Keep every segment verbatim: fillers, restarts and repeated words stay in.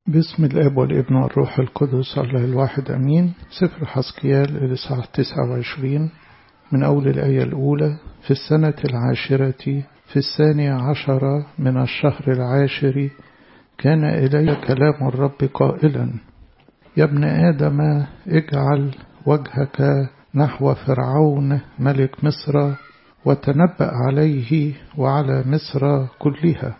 باسم الاب والابن والروح القدس الله الواحد امين. سفر حزقيال الاصحاح تسعة وعشرين من اول الايه الاولى. في السنه العاشره في الثاني عشر من الشهر العاشر كان الي كلام الرب قائلا: يا ابن ادم، اجعل وجهك نحو فرعون ملك مصر وتنبأ عليه وعلى مصر كلها.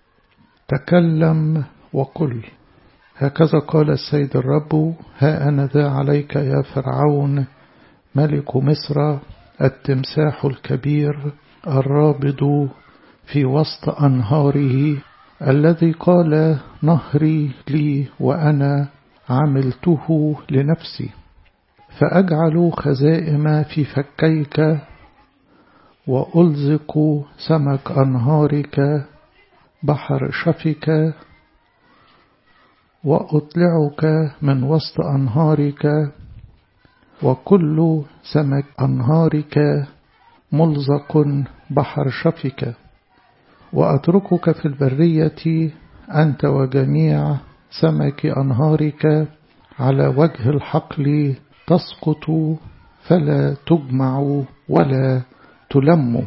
تكلم وقل: هكذا قال السيد الرب: ها أنا ذا عليك يا فرعون ملك مصر، التمساح الكبير الرابض في وسط أنهاره، الذي قال: نهري لي وأنا عملته لنفسي. فأجعل خزائم في فكيك وألزق سمك أنهارك بحر شفك، وأطلعك من وسط أنهارك، وكل سمك أنهارك ملزق بحر شفك. وأتركك في البرية أنت وجميع سمك أنهارك على وجه الحقل، تسقط فلا تجمع ولا تلم.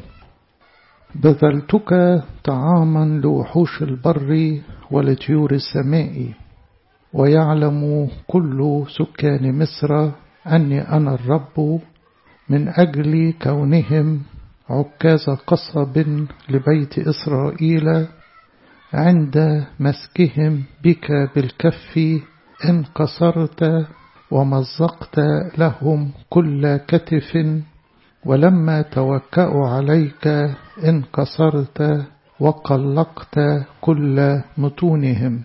بذلتك طعاما لوحوش البر ولطيور السماء، ويعلم كل سكان مصر أني أنا الرب، من أجل كونهم عكاز قصب لبيت إسرائيل، عند مسكهم بك بالكف إن كسرت ومزقت لهم كل كتف، ولما توكأوا عليك إن كسرت وقلقت كل متونهم.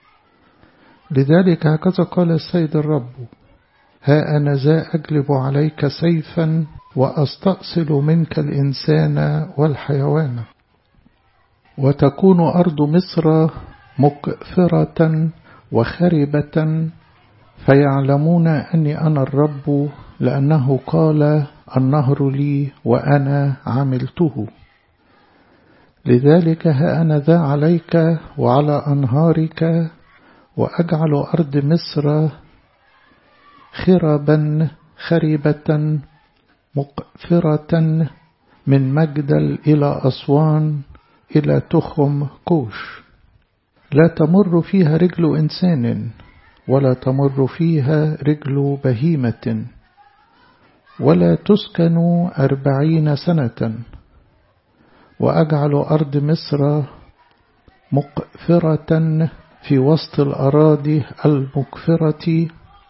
لذلك هكذا قال السيد الرب: ها أنا ذا أجلب عليك سيفا وأستأصل منك الإنسان والحيوان، وتكون أرض مصر مقفرة وخربة، فيعلمون أني أنا الرب، لأنه قال: النهر لي وأنا عملته. لذلك ها أنا ذا عليك وعلى أنهارك، وأجعل أرض مصر خربا خربة مقفرة، من مجدل إلى أسوان إلى تخم كوش. لا تمر فيها رجل إنسان، ولا تمر فيها رجل بهيمة، ولا تسكن أربعين سنة. وأجعل أرض مصر مقفرة في وسط الأراضي المقفرة،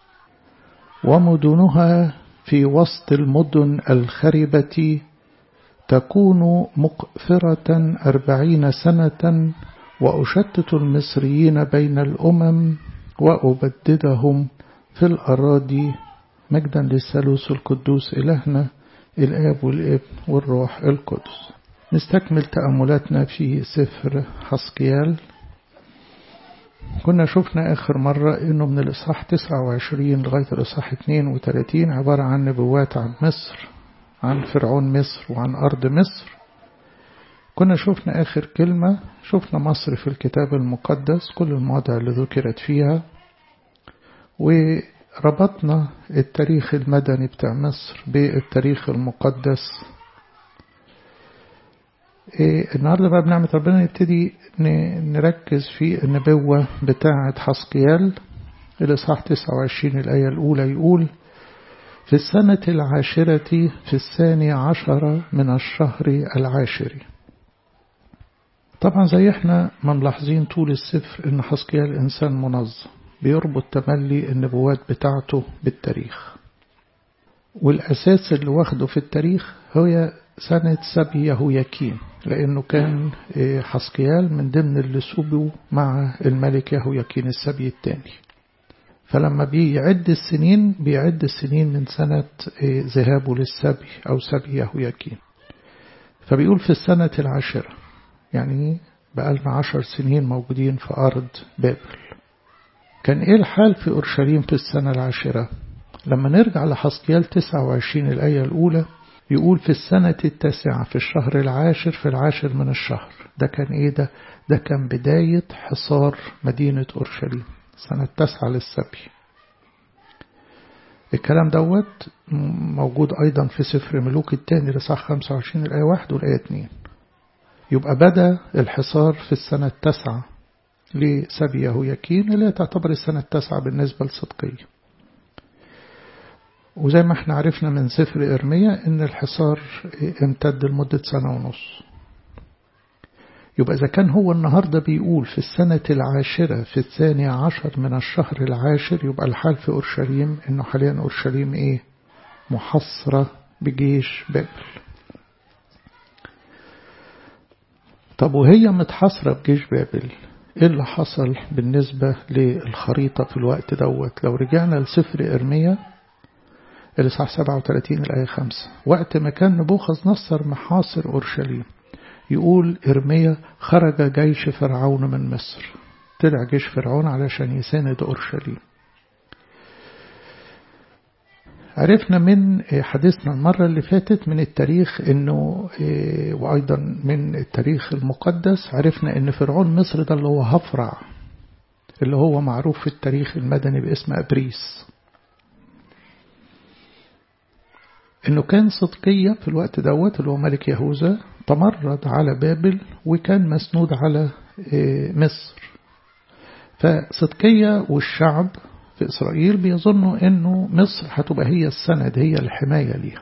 ومدنها في وسط المدن الخربة، تكون مقفرة أربعين سنة. وأشتت المصريين بين الأمم وأبددهم في الأراضي. مجدا للثالوث القدوس إلهنا الآب والابن والروح القدس. نستكمل تأملاتنا في سفر حزقيال. كنا شفنا آخر مرة إنه من الإصحاح تسعة وعشرين لغاية الإصحاح اثنين وثلاثين عبارة عن نبوات عن مصر، عن فرعون مصر وعن أرض مصر. كنا شفنا آخر كلمة، شفنا مصر في الكتاب المقدس، كل المواضع اللي ذكرت فيها، وربطنا التاريخ المدني بتاع مصر بالتاريخ المقدس. إيه النهاردة بقى بنعمة ربنا نبتدي نركز في النبوة بتاعة حزقيال. الإصحاح تسعة وعشرين الآية الأولى يقول: في السنة العاشرة في الثاني عشر من الشهر العاشر. طبعا زي احنا ما ملاحظين طول السفر ان حزقيال إنسان منظم، بيربط تملي النبوات بتاعته بالتاريخ، والأساس اللي واخده في التاريخ هو سنة سبي يهوياكين، لأنه كان حزقيال من ضمن اللي سبوا مع الملك يهوياكين السبي الثاني. فلما بيعد السنين بيعد السنين من سنة ذهابه للسبي أو سبي يهوياكين. فبيقول في السنة العاشرة، يعني بقالنا عشر سنين موجودين في أرض بابل. كان إيه الحال في أورشليم في السنة العاشرة؟ لما نرجع لحزقيال تسعة وعشرين الآية الأولى يقول: في السنة التاسعة في الشهر العاشر في العاشر من الشهر. ده كان إيه ده؟ ده كان بداية حصار مدينة أورشليم. سنة تسعة للسبي. الكلام دوت موجود أيضا في سفر ملوك الثاني لصح خمسة وعشرين الآية واحد والآية اتنين. يبقى بدأ الحصار في السنة التاسعة لسبي يهوياكين اللي تعتبر السنة التاسعة بالنسبة لصدقية. وزي ما احنا عرفنا من سفر إرميا ان الحصار امتد لمدة سنة ونص. يبقى إذا كان هو النهاردة بيقول في السنة العاشرة في الثاني عشر من الشهر العاشر، يبقى الحال في أورشليم إنه حاليا أورشليم إيه؟ محصرة بجيش بابل. طب وهي متحصرة بجيش بابل، إيه اللي حصل بالنسبة للخريطة في الوقت دوت؟ لو رجعنا لسفر إرميا الإصحاح سبعة وثلاثين الآية خمسة، وقت ما كان نبوخذ نصر محاصر أورشليم، يقول إرميا خرج جيش فرعون من مصر. طلع جيش فرعون علشان يساند أورشليم. عرفنا من حديثنا المرة اللي فاتت من التاريخ إنه وأيضا من التاريخ المقدس عرفنا إن فرعون مصر ده اللي هو هفرع، اللي هو معروف في التاريخ المدني باسم أبريس. إنه كان صدقية في الوقت دوت اللي هو ملك يهوذا تمرد على بابل وكان مسنود على مصر. فصدقية والشعب في إسرائيل بيظنوا إنه مصر هتبقى هي السند، هي الحماية ليها.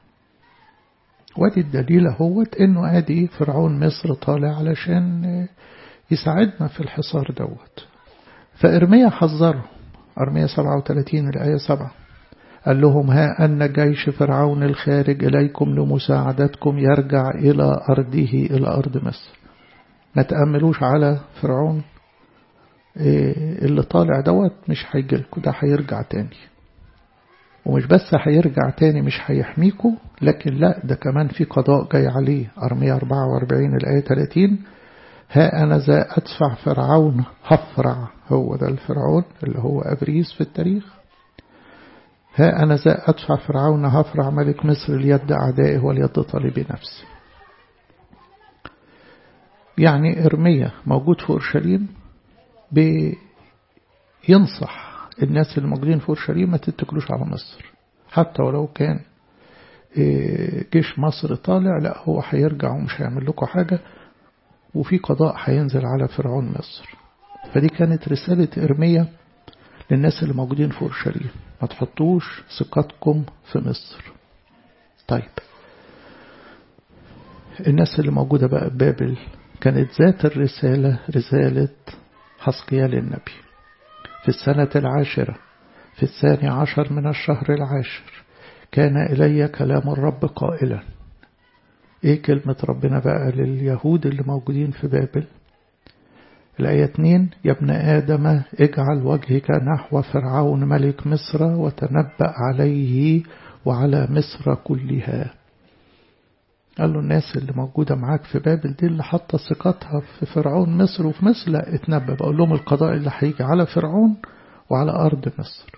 وادي الدليل هوت إنه آدي فرعون مصر طالع علشان يساعدنا في الحصار دوت. فإرميا حذره، إرميا سبعة وثلاثين الآية سبعة، قال لهم ها أن جيش فرعون الخارج إليكم لمساعدتكم يرجع إلى أرضه إلى أرض مصر. ما تأملوش على فرعون اللي طالع دوت، مش هيجيلكوا، ده هيرجع تاني. ومش بس هيرجع تاني مش هيحميكوا، لكن لا ده كمان في قضاء جاي عليه. أرميا أربعة وأربعين الآية ثلاثين، ها أنا ذا أدفع فرعون هفرع، هو ده الفرعون اللي هو أبريس في التاريخ. ها أنا ذا أدفع فرعون هفرع ملك مصر ليد أعدائه وليد طالبي نفسه. يعني إرميا موجود في أورشليم بينصح الناس الموجودين في أورشليم ما تتكلوش على مصر، حتى ولو كان جيش مصر طالع، لا هو هيرجع ومش هيعمل لكم حاجة، وفي قضاء هينزل على فرعون مصر. فدي كانت رسالة إرميا للناس اللي موجودين في أورشليم، ما تحطوش ثقتكم في مصر. طيب الناس اللي موجودة بقى ببابل كانت ذات الرسالة رسالة حسقيال النبي. في السنة العاشرة في الثاني عشر من الشهر العاشر كان إلي كلام الرب قائلا. إيه كلمة ربنا بقى لليهود اللي موجودين في بابل؟ الآية اتنين، يا ابن آدم اجعل وجهك نحو فرعون ملك مصر وتنبأ عليه وعلى مصر كلها. قال له الناس اللي موجودة معاك في بابل دي اللي حاطة ثقتها في فرعون مصر وفي مصر، لا اتنبأ، بقول لهم القضاء اللي هيجي على فرعون وعلى أرض مصر.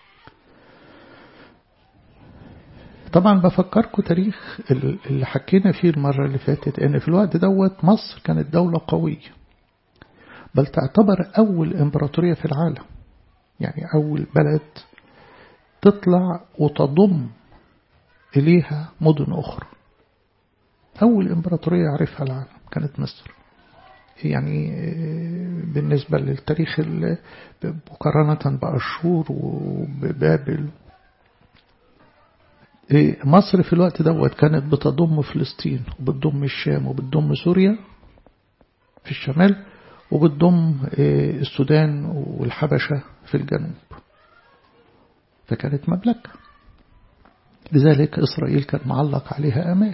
طبعا بفكركم تاريخ اللي حكينا فيه المرة اللي فاتت، ان في الوقت دوت مصر كانت دولة قوية، بل تعتبر أول إمبراطورية في العالم، يعني أول بلد تطلع وتضم إليها مدن أخرى. أول إمبراطورية يعرفها العالم كانت مصر. يعني بالنسبة للتاريخ مقارنة بأشور وبابل، مصر في الوقت دوت كانت بتضم فلسطين وبتضم الشام وبتضم سوريا في الشمال وبتضم السودان والحبشة في الجنوب، فكانت مملكة. لذلك إسرائيل كان معلق عليها أمال.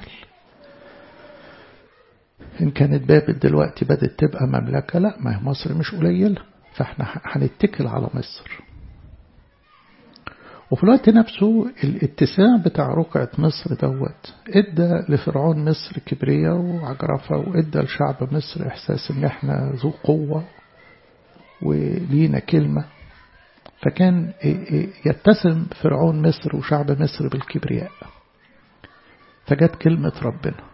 إن كانت بابل دلوقتي بدأت تبقى مملكة، لا ما هي مصر مش قليلة، فإحنا هنتكل على مصر. وفي الوقت نفسه الاتساع بتاع رقعة مصر دوت ادى لفرعون مصر كبرية وعجرفة، وادى لشعب مصر إحساس إن إحنا ذو قوة ولينا كلمة. فكان يتسم فرعون مصر وشعب مصر بالكبرياء. فجت كلمة ربنا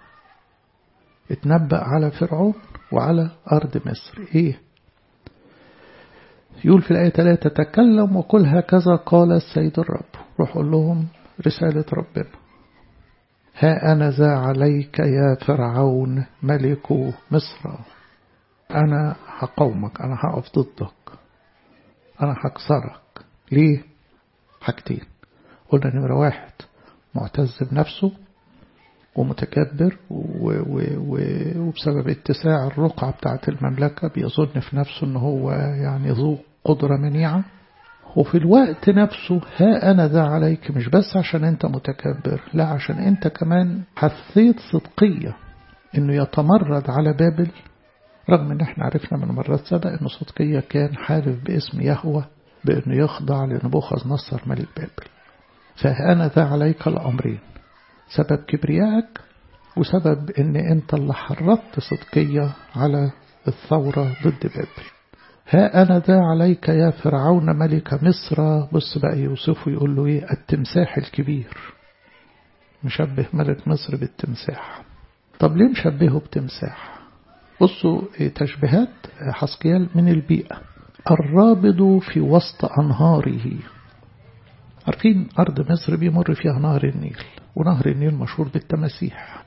اتنبأ على فرعون وعلى أرض مصر. إيه يقول في الآية ثلاثة تكلم وقل هكذا قال السيد الرب. روح قول لهم رسالة ربنا. ها أنا ذا عليك يا فرعون ملك مصر. أنا هقومك، أنا هقف ضدك، أنا هكسرك. ليه؟ حاجتين قلنا. نمرة واحد معتز بنفسه ومتكبر وبسبب اتساع الرقعة بتاعت المملكة بيظن في نفسه أنه هو يعني ذو قدرة منيعة. وفي الوقت نفسه ها أنا ذا عليك، مش بس عشان أنت متكبر، لا عشان أنت كمان حثيت صدقية أنه يتمرد على بابل، رغم أن احنا عرفنا من مرات سبق أنه صدقية كان حالف باسم يهوه بأنه يخضع لنبوخذ نصر ملك بابل. فأنا ذا عليك الأمرين، سبب كبريائك وسبب أن أنت اللي حرضت صدقية على الثورة ضد بابل. ها أنا ذا عليك يا فرعون ملك مصر. بص بقى يوسف يقول له إيه؟ التمساح الكبير. مشبه ملك مصر بالتمساح. طب ليه مشبهه بتمساح؟ بصوا تشبيهات حسقيال من البيئة. الرابض في وسط أنهاره. عارفين أرض مصر بيمر فيها نهر النيل، ونهر النيل مشهور بالتماسيح.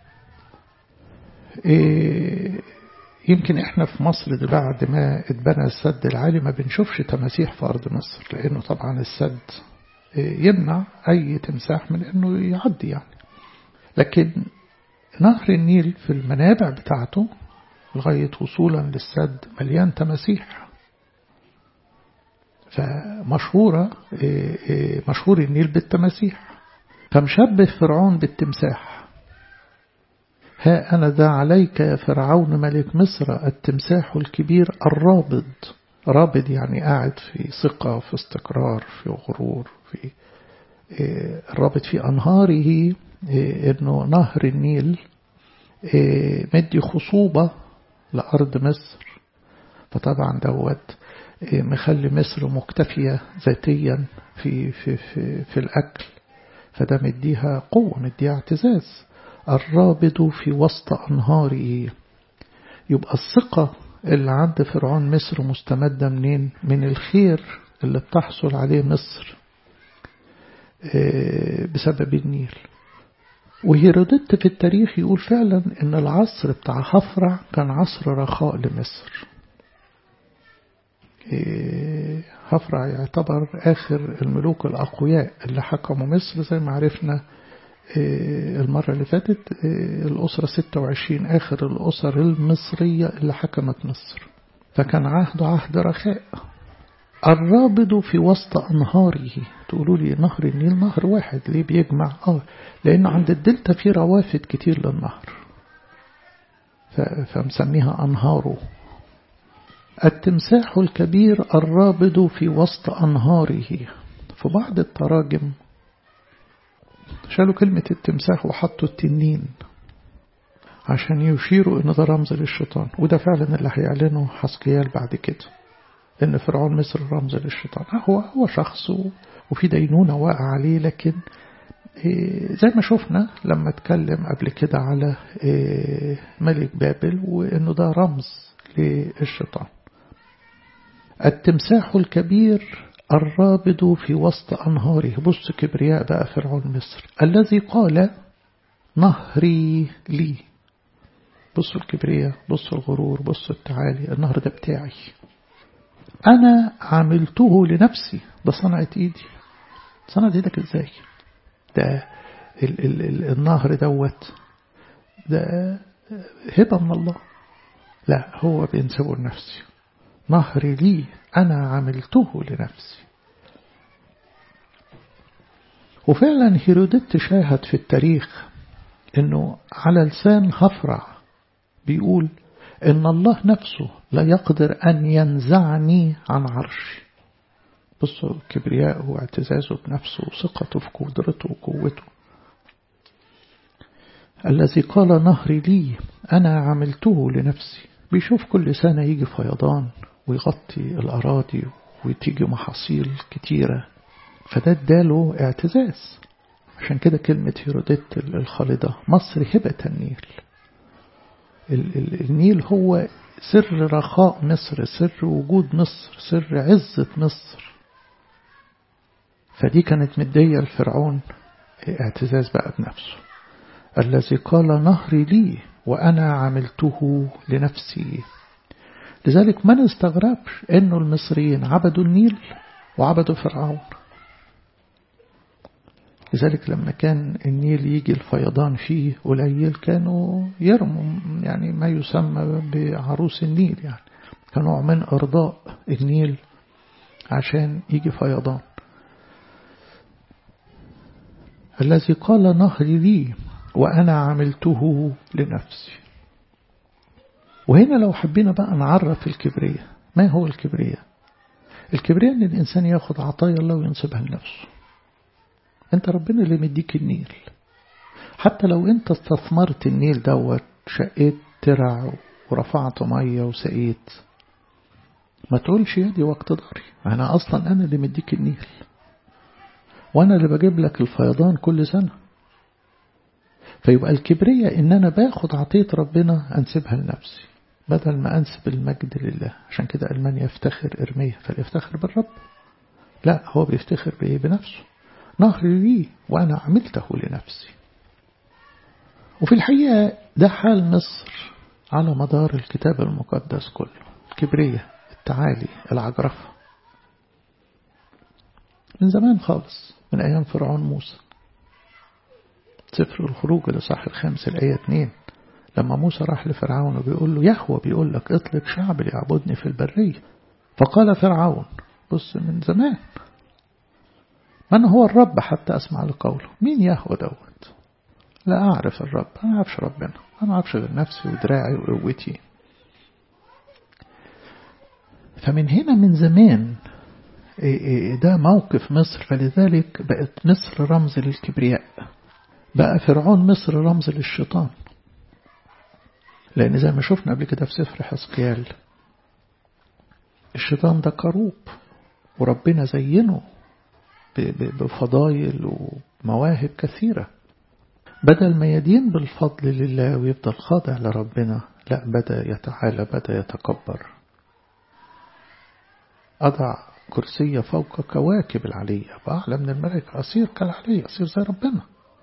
إيه يمكن احنا في مصر دي بعد ما اتبنى السد العالي ما بنشوفش تماسيح في أرض مصر، لأنه طبعا السد يمنع أي تمساح من أنه يعدي يعني. لكن نهر النيل في المنابع بتاعته لغاية وصولا للسد مليان تماسيح. فمشهورة مشهور النيل بالتماسيح. فمشبه فرعون بالتمساح. ها أنا ذا عليك يا فرعون ملك مصر التمساح الكبير الرابض. رابض يعني قاعد في ثقة، في استقرار، في غرور، في الرابط في أنهاره. إنه نهر النيل مدي خصوبة لأرض مصر، فطبعا دوت مخلي مصر مكتفية ذاتيا في, في, في, في الأكل، فده مديها قوة، مديها اعتزاز. الرابط في وسط أنهاره. يبقى الثقة اللي عند فرعون مصر مستمدة منين؟ من الخير اللي بتحصل عليه مصر بسبب النيل. وهيرودوت في التاريخ يقول فعلا ان العصر بتاع هفرع كان عصر رخاء لمصر. هفرع يعتبر آخر الملوك الأقوياء اللي حكموا مصر، زي ما عرفنا المرة اللي فاتت. الأسرة ستة وعشرين آخر الأسر المصرية اللي حكمت مصر، فكان عهد عهد رخاء. الرابض في وسط أنهاره. تقولوا لي نهر النيل نهر واحد ليه بيجمع؟ آه لأن عند الدلتا في روافد كتير للنهر فمسميها أنهاره. التمساح الكبير الرابض في وسط أنهاره. في بعض التراجم شالوا كلمة التمساح وحطوا التنين عشان يشيروا إن ده رمز للشيطان، وده فعلا اللي هيعلنه حسقيال بعد كده، إن فرعون مصر رمز للشيطان. هو هو شخص وفي دينونة واقع عليه، لكن زي ما شفنا لما اتكلم قبل كده على ملك بابل وإنه ده رمز للشيطان. التمساح الكبير الرابض في وسط أنهاره. بص كبرياء بقى فرعون مصر الذي قال نهري لي. بصوا الكبرياء، بصوا الغرور، بصوا التعالي. النهر ده بتاعي، أنا عملته لنفسي. ده صنعت إيدي. صنعت إيدك إزاي؟ ده ال ال ال النهر دوت ده هبة من الله. لا، هو بينسبه لنفسي. نهري لي، أنا عملته لنفسي. وفعلا هيرودوت شاهد في التاريخ أنه على لسان هفرع بيقول إن الله نفسه لا يقدر أن ينزعني عن عرشي. بصوا كبرياءه واعتزازه بنفسه وثقته في قدرته وقوته. الذي قال نهري لي أنا عملته لنفسي. بيشوف كل سنة يجي فيضان ويغطي الأراضي وتيجي محاصيل كتيرة، فده اداله اعتزاز. عشان كده كلمة هيرودوت الخالدة مصر هبة النيل. النيل هو سر رخاء مصر، سر وجود مصر، سر عزة مصر. فدي كانت مدية لفرعون اعتزاز بقى بنفسه. الذي قال نهري لي وأنا عملته لنفسي. لذلك ما نستغربش إنه المصريين عبدوا النيل وعبدوا فرعون. لذلك لما كان النيل يجي الفيضان فيه قليل كانوا يرموا يعني ما يسمى بعروس النيل، يعني كنوع من إرضاء النيل عشان يجي فيضان. الذي قال نهري لي وأنا عملته لنفسي. وهنا لو حبينا بقى نعرف الكبرياء، ما هو الكبرياء؟ الكبرياء ان الإنسان ياخد عطايا الله وينسبها لنفسه. انت ربنا اللي مديك النيل، حتى لو انت استثمرت النيل دوت، شقيت ترع ورفعت مية وسقيت، ما تقولش يدي واقتداري، انا اصلا انا اللي مديك النيل وانا اللي بجيب لك الفيضان كل سنة. فيبقى الكبرياء ان انا باخد عطية ربنا انسبها لنفسي بدل ما انسب المجد لله. عشان كده قال من يفتخر ارميه فليفتخر بالرب. لا، هو بيفتخر بايه؟ بنفسه. نهري لي وانا عملته لنفسي. وفي الحقيقة ده حال مصر على مدار الكتاب المقدس كله، الكبرياء، التعالي، العجرفة، من زمان خالص، من أيام فرعون موسى. سفر الخروج الإصحاح الخامس الآية اتنين، لما موسى راح لفرعون وبيقول له يهوه بيقول لك اطلق شعب ليعبدني في البرية، فقال فرعون، بص من زمان، من هو الرب حتى أسمع لقوله؟ مين يهوه دوت؟ لا أعرف الرب، أنا أعرفش ربنا، أنا أعرفش غير نفسي ودراعي وقوتي. فمن هنا من زمان ده موقف مصر. فلذلك بقت مصر رمز للكبرياء، بقى فرعون مصر رمز للشيطان. لأن زي ما شفنا قبل كده في سفر حزقيال، الشيطان ده كروب وربنا زينه بفضائل ومواهب كثيرة. بدل ما يدين بالفضل لله ويفضل خاضع لربنا، لا، بدأ يتعالى، بدأ يتكبر. أضع كرسي فوق كواكب العلية وأعلى من الملائكة، أصير كالعلية، أصير زي ربنا.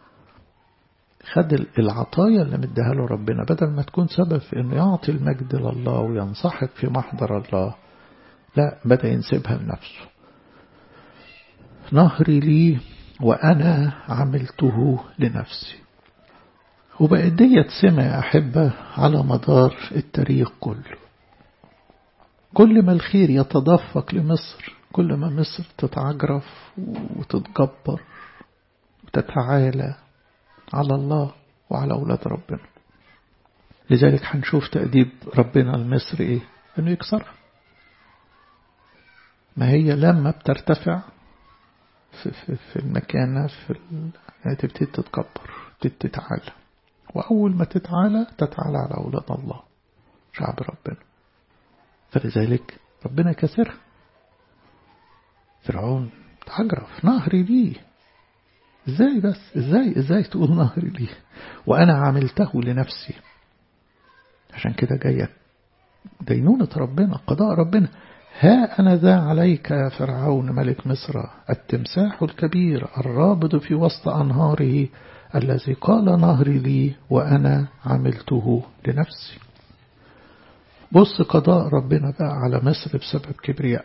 خد العطايا اللي مديها له ربنا، بدل ما تكون سبب في أنه يعطي المجد لله وينصحك في محضر الله، لا، بدأ ينسبها لنفسه. نهري لي وأنا عملته لنفسي. وبقت ديت سمة يا أحبة على مدار التاريخ كله. كل ما الخير يتدفق لمصر، كل ما مصر تتعجرف وتتجبر وتتعالى على الله وعلى أولاد ربنا. لذلك هنشوف تأديب ربنا لمصر إيه؟ إنه يكسرها. ما هي لما بترتفع في, في, في المكانة في ال... يعني تبتدي تتكبر، تبتدي تتعالى، وأول ما تتعالى تتعالى على أولاد الله شعب ربنا. فلذلك ربنا كسرها. فرعون تعجرف، نهري ليه، ازاي بس ازاي ازاي تقول نهري ليه وانا عملته لنفسي. عشان كده جاية دينونة ربنا، قضاء ربنا. ها أنا ذا عليك يا فرعون ملك مصر التمساح الكبير الرابض في وسط أنهاره الذي قال نهري لي وأنا عملته لنفسي. بص قضاء ربنا بقى على مصر بسبب كبرياء.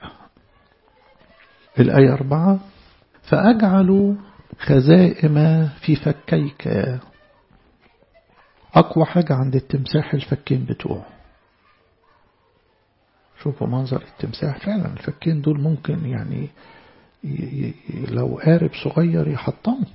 الآية أربعة، فأجعل خزائم في فكيك. أقوى حاجة عند التمساح الفكين بتوعه. شوفوا منظر التمساح، فعلا الفكين دول ممكن يعني لو قارب صغير يحطمه.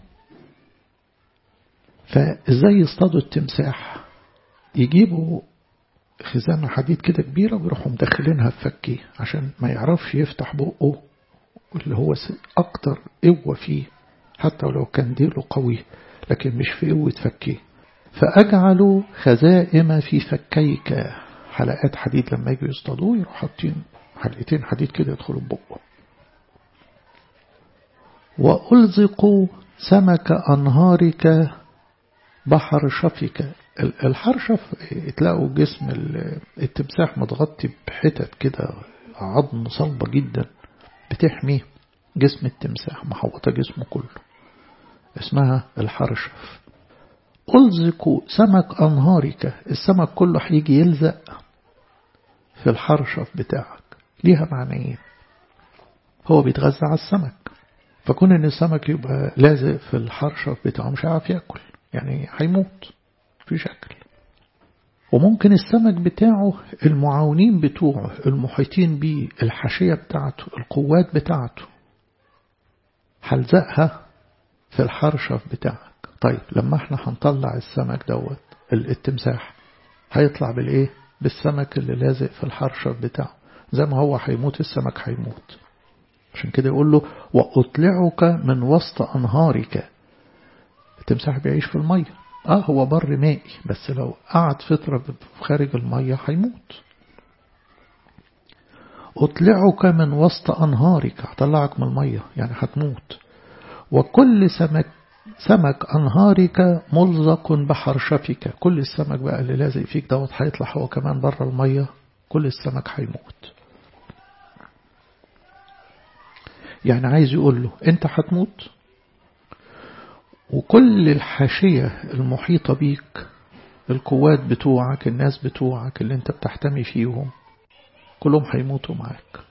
فإزاي يصطادوا التمساح؟ يجيبوا خزانة حديد كده كبيرة ويروحوا مدخلينها في فكيه عشان ما يعرفش يفتح بقه، اللي هو أكتر قوة فيه، حتى ولو كان ديله قوي لكن مش في قوة فكيه. فأجعل خزائم في فكيك، حلقات حديد لما يجوا يصطادوه يروحوا حاطين حلقتين حديد كده يدخلوا بقه. وألزق سمك أنهارك بحر شفك. الحرشف تلاقوا جسم التمساح متغطي بحتت كده عظم صلبة جدا بتحمي جسم التمساح، محوطة جسمه كله، اسمها الحرشف. ألزق سمك أنهارك، السمك كله هيجي يلزق في الحرشف بتاعك. ليها معنيين، هو بيتغذى على السمك، فكون ان السمك يبقى لازق في الحرشف بتاعه مش هيعرف ياكل، يعني هيموت في شكل. وممكن السمك بتاعه المعاونين بتوعه المحيطين بيه، الحاشية بتاعته، القوات بتاعته، هلزقها في الحرشف بتاعك. طيب لما احنا هنطلع السمك دوت التمساح هيطلع بالايه؟ بالسمك اللي لازق في الحرشف بتاعه. زي ما هو هيموت السمك هيموت. عشان كده يقول له وأطلعك من وسط أنهارك. التمساح بيعيش في المية، اه هو بر مائي، بس لو قعد فترة خارج المية هيموت. أطلعك من وسط أنهارك، هطلعك من المية يعني هتموت. وكل سمك سمك أنهارك ملزق بحرشفك، كل السمك بقى اللي لازق فيك دوت هيطلع هو كمان بره المية، كل السمك هيموت. يعني عايز يقول له انت هتموت، وكل الحاشية المحيطة بيك، القوات بتوعك، الناس بتوعك اللي انت بتحتمي فيهم، كلهم هيموتوا معاك.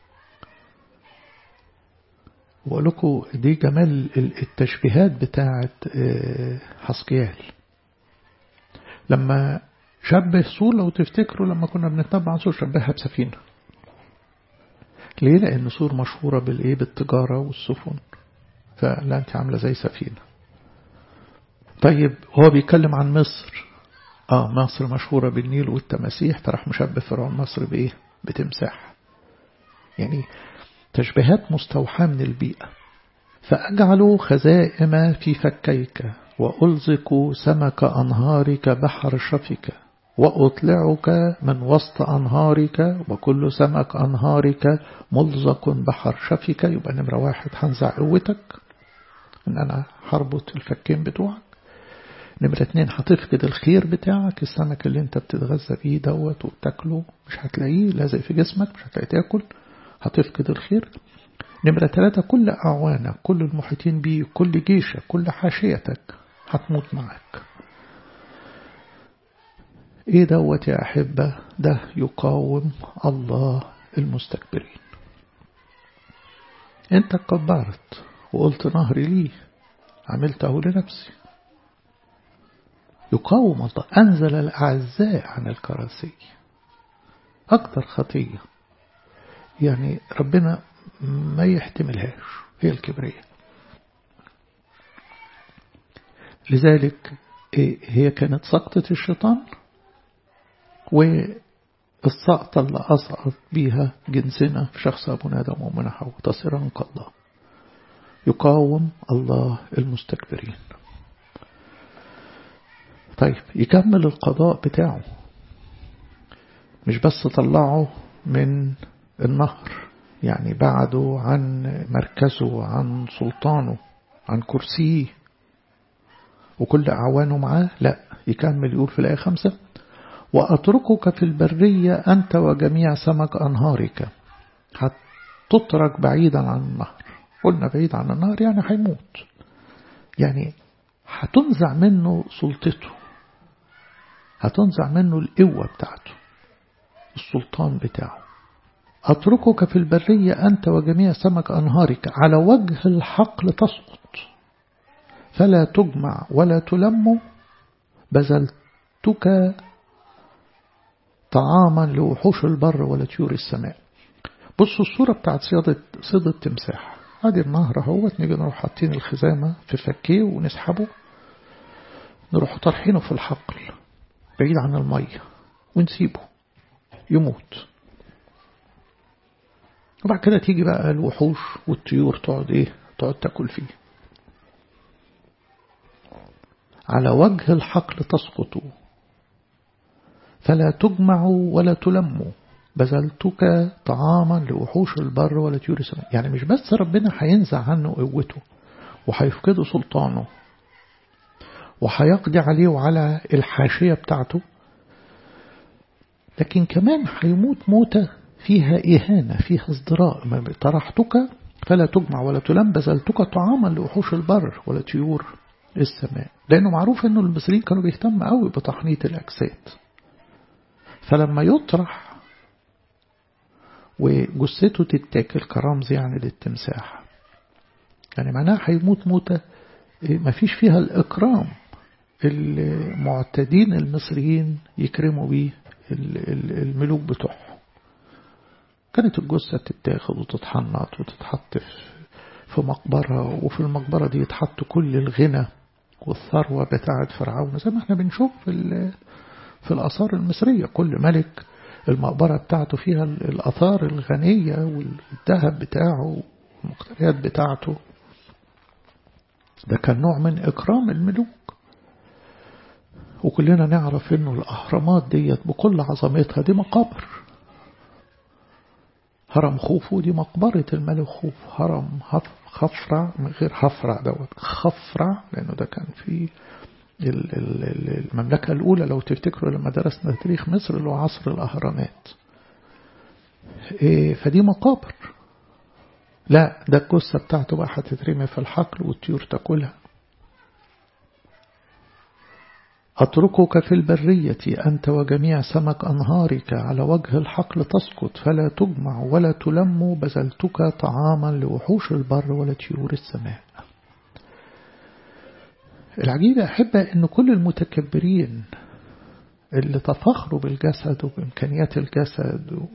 وقال لكم دي جمال التشبيهات بتاعت حسقيال لما شبه سور. لو تفتكروا لما كنا بنتبع عن سور شبهها بسفينة. ليه؟ لأن سور مشهورة بالإيه؟ بالتجارة والسفن، فلا أنت عاملة زي سفينة. طيب هو بيتكلم عن مصر، آه مصر مشهورة بالنيل والتماسيح، فراح مشبه فرعون مصر بإيه؟ بتمساح. يعني تشبيهات مستوحاة من البيئة. فأجعل خزائم في فكيك وألزق سمك أنهارك بحرشفك وأطلعك من وسط أنهارك وكل سمك أنهارك ملزق بحرشفك. يبقى نمرة واحد هنزع قوتك إن أنا هربط الفكين بتوعك. نمرة اتنين هتفقد الخير بتاعك، السمك اللي انت بتتغذى بيه دوت وبتاكله مش هتلاقيه لازق في جسمك، مش هتلاقي تاكل، هتفقد الخير. نمرة ثلاثة كل أعوانك، كل المحيطين بيه، كل جيشك، كل حاشيتك هتموت معك. ايه دوت يا أحبة؟ ده يقاوم الله المستكبرين. انت كبرت وقلت نهري لي، عملته لنفسي. يقاوم الله، أنزل الأعزاء عن الكراسي. أكتر خطية يعني ربنا ما يحتملهاش هي الكبرياء. لذلك هي كانت سقطة الشيطان، والسقطة اللي أسقط بيها جنسنا في شخص أبونا آدم وأمنا حواء تصيران كالله. يقاوم الله المستكبرين. طيب يكمل القضاء بتاعه، مش بس طلعه من النهر يعني بعده عن مركزه، عن سلطانه، عن كرسيه وكل أعوانه معاه، لا يكمل يقول في الآية خمسة وأتركك في البرية أنت وجميع سمك أنهارك. هتترك بعيدا عن النهر. قلنا بعيد عن النهر يعني هيموت، يعني هتنزع منه سلطته، هتنزع منه القوة بتاعته، السلطان بتاعه. أتركك في البرية أنت وجميع سمك أنهارك على وجه الحقل تسقط فلا تجمع ولا تلم، بذلتك طعاما لوحوش البر ولطيور السماء. بصوا الصورة بتاعت صيادة صيد التمساح. ادي النهر اهوت، نيجي نروح حاطين الخزامة في فكيه ونسحبه، نروح طرحينه في الحقل بعيد عن المية ونسيبه يموت. وبعد كده تيجي بقى الوحوش والطيور تقعد ايه؟ تقعد تاكل فيه. على وجه الحقل تسقط فلا تجمع ولا تلم، بذلتك طعاما لوحوش البر ولطيور السماء. يعني مش بس ربنا هينزع عنه قوته وهيفقده سلطانه وهيقضي عليه وعلى الحاشية بتاعته، لكن كمان هيموت موتة فيها إهانة، فيها ازدراء. ما طرحتك فلا تجمع ولا تلم، بذلتك طعاما لوحوش البر ولا طيور السماء. لأنه معروف أنه المصريين كانوا بيهتموا قوي بتحنيط الأجساد، فلما يطرح وجثته تتاكل كرمز يعني للتمساح، يعني معناها هيموت موتة ما فيش فيها الإكرام المعتدين المصريين يكرموا بيه الملوك بتوعهم. كانت الجثة تتاخد وتتحنط وتتحط في مقبرة، وفي المقبرة دي يتحط كل الغنى والثروة بتاعة فرعون، زي ما احنا بنشوف في في الآثار المصرية. كل ملك المقبرة بتاعته فيها الآثار الغنية والذهب بتاعه والمقتنيات بتاعته. ده كان نوع من إكرام الملوك. وكلنا نعرف إنه الأهرامات ديت بكل عظمتها دي مقابر. هرم خوفو دي مقبرة الملك خوف. هرم خفرع من غير خفرع دوت خفرع، لأنه ده كان في المملكة الأولى لو تفتكروا لما درسنا تاريخ مصر اللي هو عصر الأهرامات. فدي مقابر. لا، ده الجثة بتاعته بقى هتترمي في الحقل والطيور تاكلها. أتركك في البرية أنت وجميع سمك أنهارك، على وجه الحقل تسقط فلا تجمع ولا تلم، بذلتك طعاما لوحوش البر ولا طيور السماء. العجيب يا أحبة أن كل المتكبرين اللي تفخروا بالجسد وبإمكانيات الجسد و...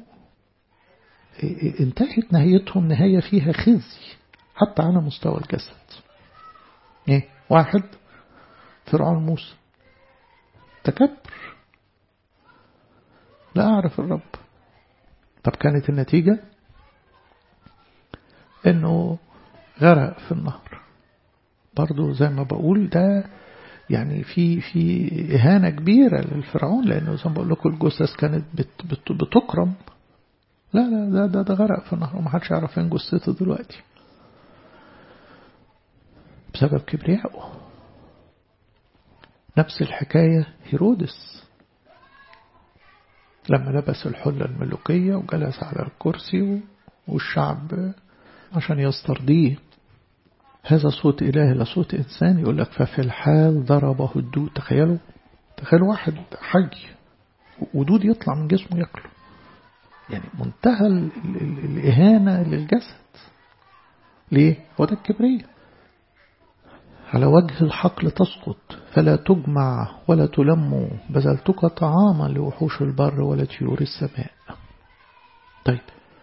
انتهت نهايتهم نهاية فيها خزي حتى على مستوى الجسد. ايه واحد فرعون موسى تكبر، لا أعرف الرب. طب كانت النتيجة انه غرق في النهر. برضو زي ما بقول ده يعني في في إهانة كبيرة للفرعون، لأنه زي ما بقول لكم الجثث كانت بت بت بتكرم. لا لا ده ده, ده غرق في النهر وما حدش يعرف فين جثته دلوقتي بسبب كبريائه. نفس الحكاية هيرودس لما لبس الحلة الملوكية وجلس على الكرسي والشعب عشان يسترضيه. هذا صوت إله لا صوت إنسان. يقول لك ففي الحال ضربه الدود. تخيلوا تخيلوا واحد حي ودود يطلع من جسمه يأكله. يعني منتهى ال ال ال الإهانة للجسد. ليه؟ هو ده الكبرية. على وجه الحقل تسقط فلا تجمع ولا تلم، بذلتك طعاما لوحوش البر ولا طيور السماء. طيب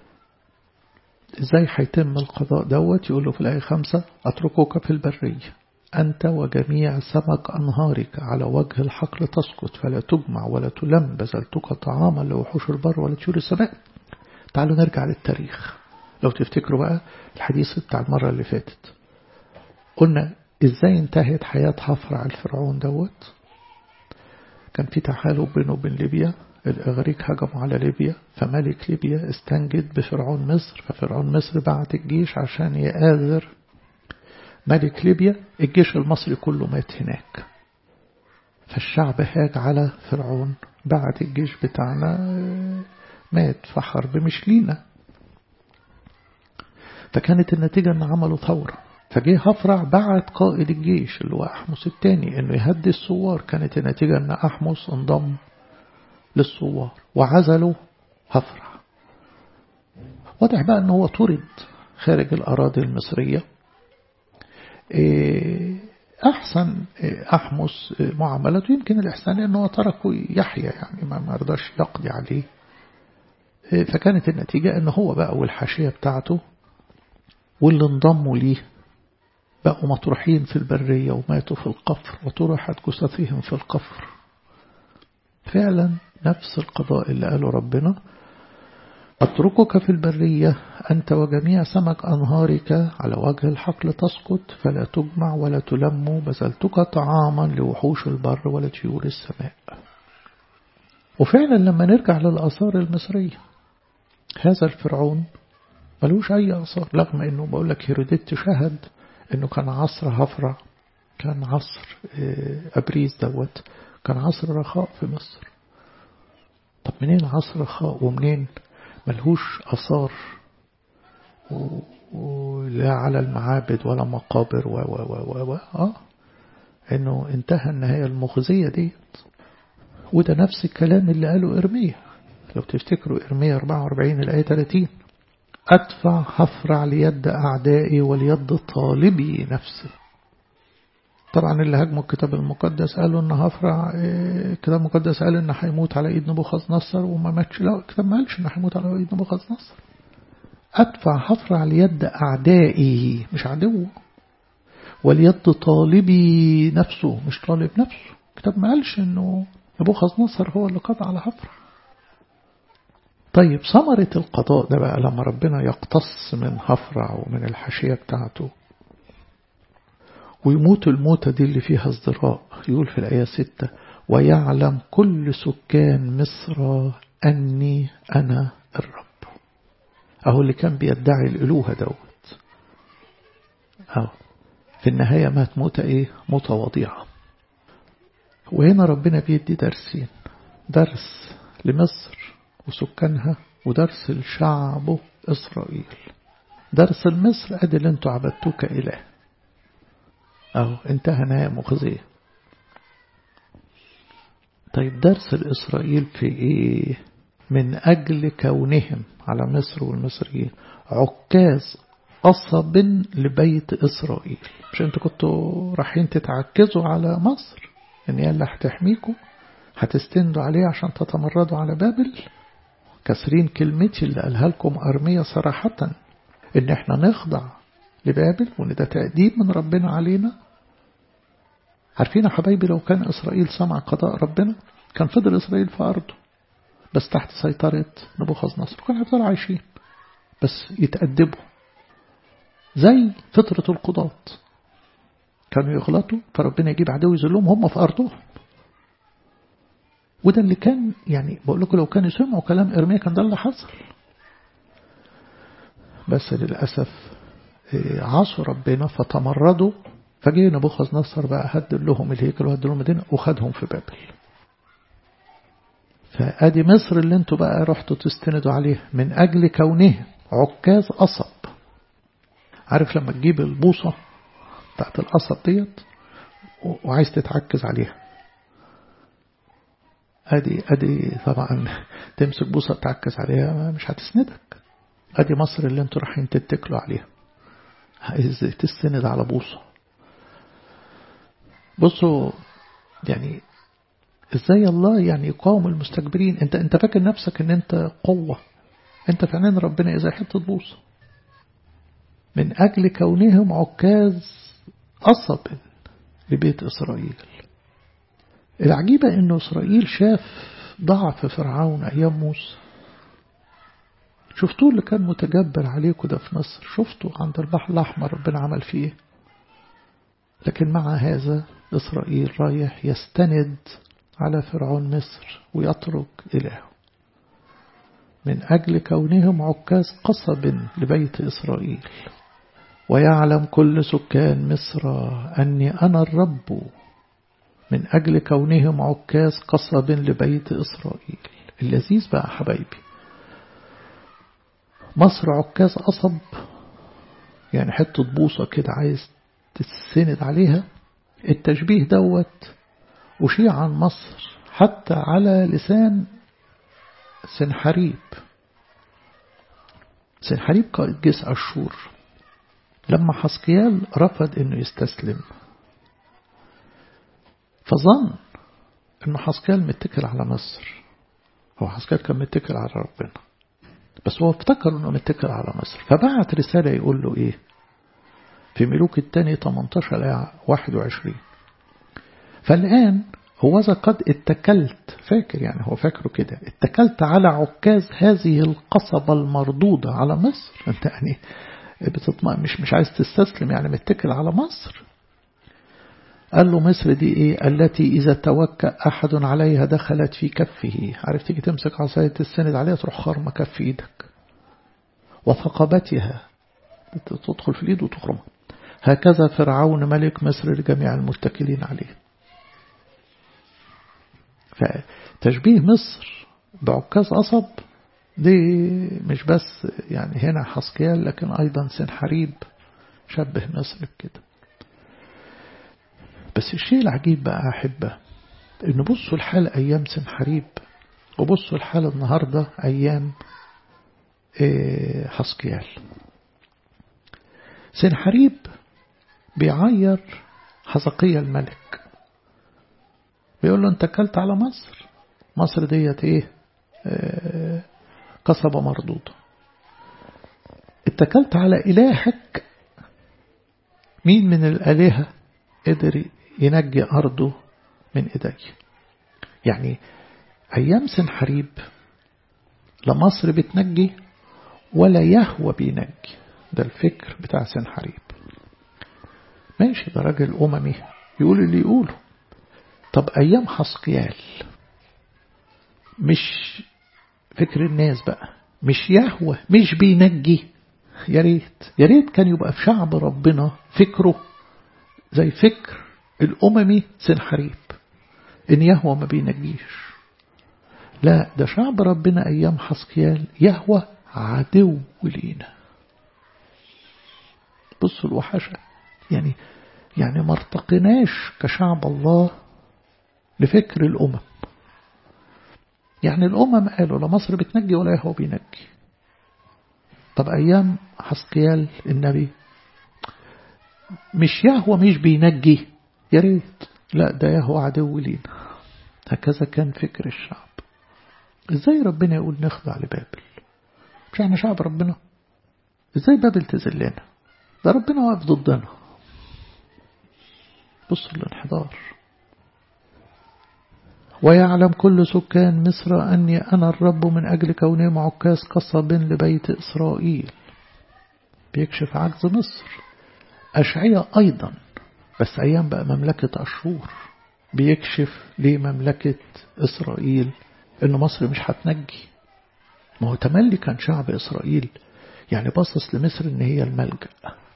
ازاي هيتم القضاء دوت؟ يقول له في الآية خمسة أتركك في البرية أنت وجميع سمك أنهارك، على وجه الحقل تسقط فلا تجمع ولا تلم، بذلتك طعاما لوحوش البر ولا طيور السماء. تعالوا نرجع للتاريخ. لو تفتكروا بقى الحديث بتاع المرة اللي فاتت، قلنا ازاي انتهت حياة حفرع الفرعون دوت. كان في تحالف بينه وبين ليبيا. الإغريق هجموا على ليبيا، فملك ليبيا استنجد بفرعون مصر، ففرعون مصر بعت الجيش عشان يآذر ملك ليبيا. الجيش المصري كله مات هناك. فالشعب هاج على فرعون، بعت الجيش بتاعنا مات في حرب مش لينا. فكانت النتيجة ان عملوا ثورة. فجه هفرع بعت قائد الجيش اللي هو أحمس الثاني انه يهدي الثوار. كانت النتيجة ان أحمس انضم للثوار وعزلوا هفرع. واضح بقى انه هو طرد خارج الأراضي المصرية. أحسن أحمس معاملته يمكن الإحسان أنه تركه يحيى، يعني ما مرضاش يقضي عليه. فكانت النتيجة أنه هو بقى والحاشية بتاعته واللي انضموا ليه بقوا مطروحين في البرية وماتوا في القفر، وطرحت جثثهم في القفر. فعلا نفس القضاء اللي قاله ربنا أتركك في البرية أنت وجميع سمك أنهارك، على وجه الحقل تسقط فلا تجمع ولا تلم، بذلتك طعاما لوحوش البر ولا طيور السماء. وفعلا لما نرجع للآثار المصرية، هذا الفرعون ملوش أي آثار، رغم أنه بقول لك هيروديت شهد أنه كان عصر هفرع كان عصر أبريز دوت، كان عصر رخاء في مصر. طب منين عصر رخاء ومنين ملهوش أثار ولا على المعابد ولا مقابر و و و و آه إنه انتهى النهاية المخزية دي. وده نفس الكلام اللي قاله إرميا، لو تفتكروا إرميا أربعة وأربعين الآية ثلاثين: أدفع هفرع ليد أعدائي وليد طالبي نفسي. طبعا اللي هجموا الكتاب المقدس قالوا إن هفرع، الكتاب المقدس قال إن هيموت على إيد نبوخذ نصر وما ماتش. لا، الكتاب ما قالش إن هيموت على إيد نبوخذ نصر. أدفع هفرع ليد أعدائي، مش عدو، وليد طالبي نفسه، مش طالب نفسه. الكتاب ما قالش إنه نبوخذ نصر هو اللي قضى على هفرع. طيب ثمرة القضاء ده بقى لما ربنا يقتص من هفرع ومن الحاشية بتاعته ويموت الموتة دي اللي فيها ازدراء، يقول في الآية ستة: ويعلم كل سكان مصر أني أنا الرب. أهو اللي كان بيدعي الألوهة دوت، أهو في النهاية مات موتة إيه؟ موتة وضيعة. وهنا ربنا بيدي درسين: درس لمصر وسكانها، ودرس لشعبه إسرائيل. درس المصر: أدي اللي انتوا عبدتوه كإله، أهو انتهى نهاية مخزية. طيب درس الإسرائيل في إيه؟ من أجل كونهم على مصر والمصريين عكاز قصب لبيت إسرائيل. مش انتوا كنتوا رايحين تتعكزوا على مصر ان هي اللي هتحميكم، هتستندوا عليه عشان تتمردوا على بابل؟ كسرين كلمتي اللي قالها لكم أرميا صراحة ان احنا نخضع لبابل وان ده تأديب من ربنا علينا. عارفين يا حبايبي لو كان إسرائيل سمع قضاء ربنا كان فضل إسرائيل في أرضه بس تحت سيطرة نبوخذ نصر، كانوا هيفضلوا عايشين بس يتأدبوا زي فطرة القضاة. كانوا يغلطوا فربنا يجيب عدو يذلهم هم في أرضهم. وده اللي كان يعني بقول لكم لو كانوا يسمعوا كلام إرميا كان ده اللي حصل. بس للأسف عصوا ربنا فتمردوا، فجي نبوخذ نصر بقى هدل لهم الهيكل وهدل لهم المدينة وخدهم في بابل. فأدي مصر اللي انتوا بقى رحتوا تستندوا عليه من أجل كونه عكاز قصب. عارف لما تجيب البوصة بتاعت القصب ديت وعايز تتعكز عليها، أدي أدي طبعا تمسك بوصة تتعكز عليها مش هتسندك. أدي مصر اللي انتوا رايحين تتكلوا عليها، عايز تستند على بوصة. بصوا يعني ازاي الله يعني يقاوم المستكبرين. انت انت فاكر نفسك ان انت قوة، انت في عينين ربنا اذا حتة بوصة. من اجل كونهم عكاز قصب لبيت اسرائيل. العجيبة انه اسرائيل شاف ضعف فرعون ايام موسى. شفتوه اللي كان متجبر عليكم ده في مصر، شفتوا عند البحر الاحمر ربنا عمل فيه. لكن مع هذا اسرائيل رايح يستند على فرعون مصر ويترك إلهه. من أجل كونهم عكاز قصب لبيت إسرائيل ويعلم كل سكان مصر أني أنا الرب. من أجل كونهم عكاز قصب لبيت إسرائيل. اللذيذ بقى حبايبي، مصر عكاز قصب يعني حتة بوصة كده عايز تتسند عليها. التشبيه دوت أشيع عن مصر حتى على لسان سنحريب. سنحريب قائد جيش أشور لما حسقيال رفض أنه يستسلم فظن أنه حسقيال متكل على مصر. هو حسقيال كان متكل على ربنا بس هو افتكر أنه متكل على مصر، فبعت رسالة يقول له إيه في ملوك الثاني ثمانية عشر واحد وعشرين: فالآن هو إذا قد اتكلت، فاكر يعني هو فاكره كده، اتكلت على عكاز هذه القصبة المردودة على مصر. انت يعني بتطمئن، مش مش عايز تستسلم، يعني متكل على مصر. قال له مصر دي ايه؟ التي إذا توكأ أحد عليها دخلت في كفه. عارف تيجي تمسك عصاية السند عليها تروح خارمة كف ايدك. وثقبتها تدخل في اليد وتخرمها. هكذا فرعون ملك مصر لجميع المتكلين عليه. فتشبيه مصر بعكاز قصب دي مش بس يعني هنا حسقيال، لكن أيضا سنحريب شبه مصر بكده. بس الشيء العجيب بقى أحبه إن بصوا الحال أيام سنحريب وبصوا الحال النهاردة أيام حسقيال. سنحريب بيعير حزقيا الملك، بيقول له انت اكلت على مصر، مصر ديت ايه اه قصبة مردودة، اتكلت على إلهك. مين من الآلهة قدر ينجي أرضه من إيدي؟ يعني أيام سنحريب لا مصر بتنجي ولا يهوى بينجي. ده الفكر بتاع سنحريب. ماشي، ده راجل أممي يقول اللي يقوله. طب أيام حسقيال مش فكر الناس بقى، مش يهوى مش بينجي. يا ريت يا ريت كان يبقى في شعب ربنا فكره زي فكر الأممي سنحريب، إن يهوى ما بينجيش. لا، ده شعب ربنا أيام حسقيال يهوى عدو لينا. بصوا الوحشة، يعني يعني ما ارتقناش كشعب الله لفكر الأمم. يعني الأمم قالوا لا مصر بتنجي ولا يهوى بينجي. طب أيام حسقيال النبي مش يهوى مش بينجي، يا ريت، لا ده يهوى عدو لينا. هكذا كان فكر الشعب. ازاي ربنا يقول نخضع لبابل؟ مش احنا شعب ربنا؟ ازاي بابل تذلنا؟ ده ربنا واقف ضدنا. بصوا الانحدار. ويعلم كل سكان مصر أني أنا الرب من أجل كونهم عكاز قصب لبيت إسرائيل. بيكشف عجز مصر. أشعية أيضا بس أيام بقى مملكة أشور بيكشف لمملكة إسرائيل إن مصر مش هتنجي. ما هو تملي كان شعب إسرائيل يعني باصص لمصر إن هي الملجأ.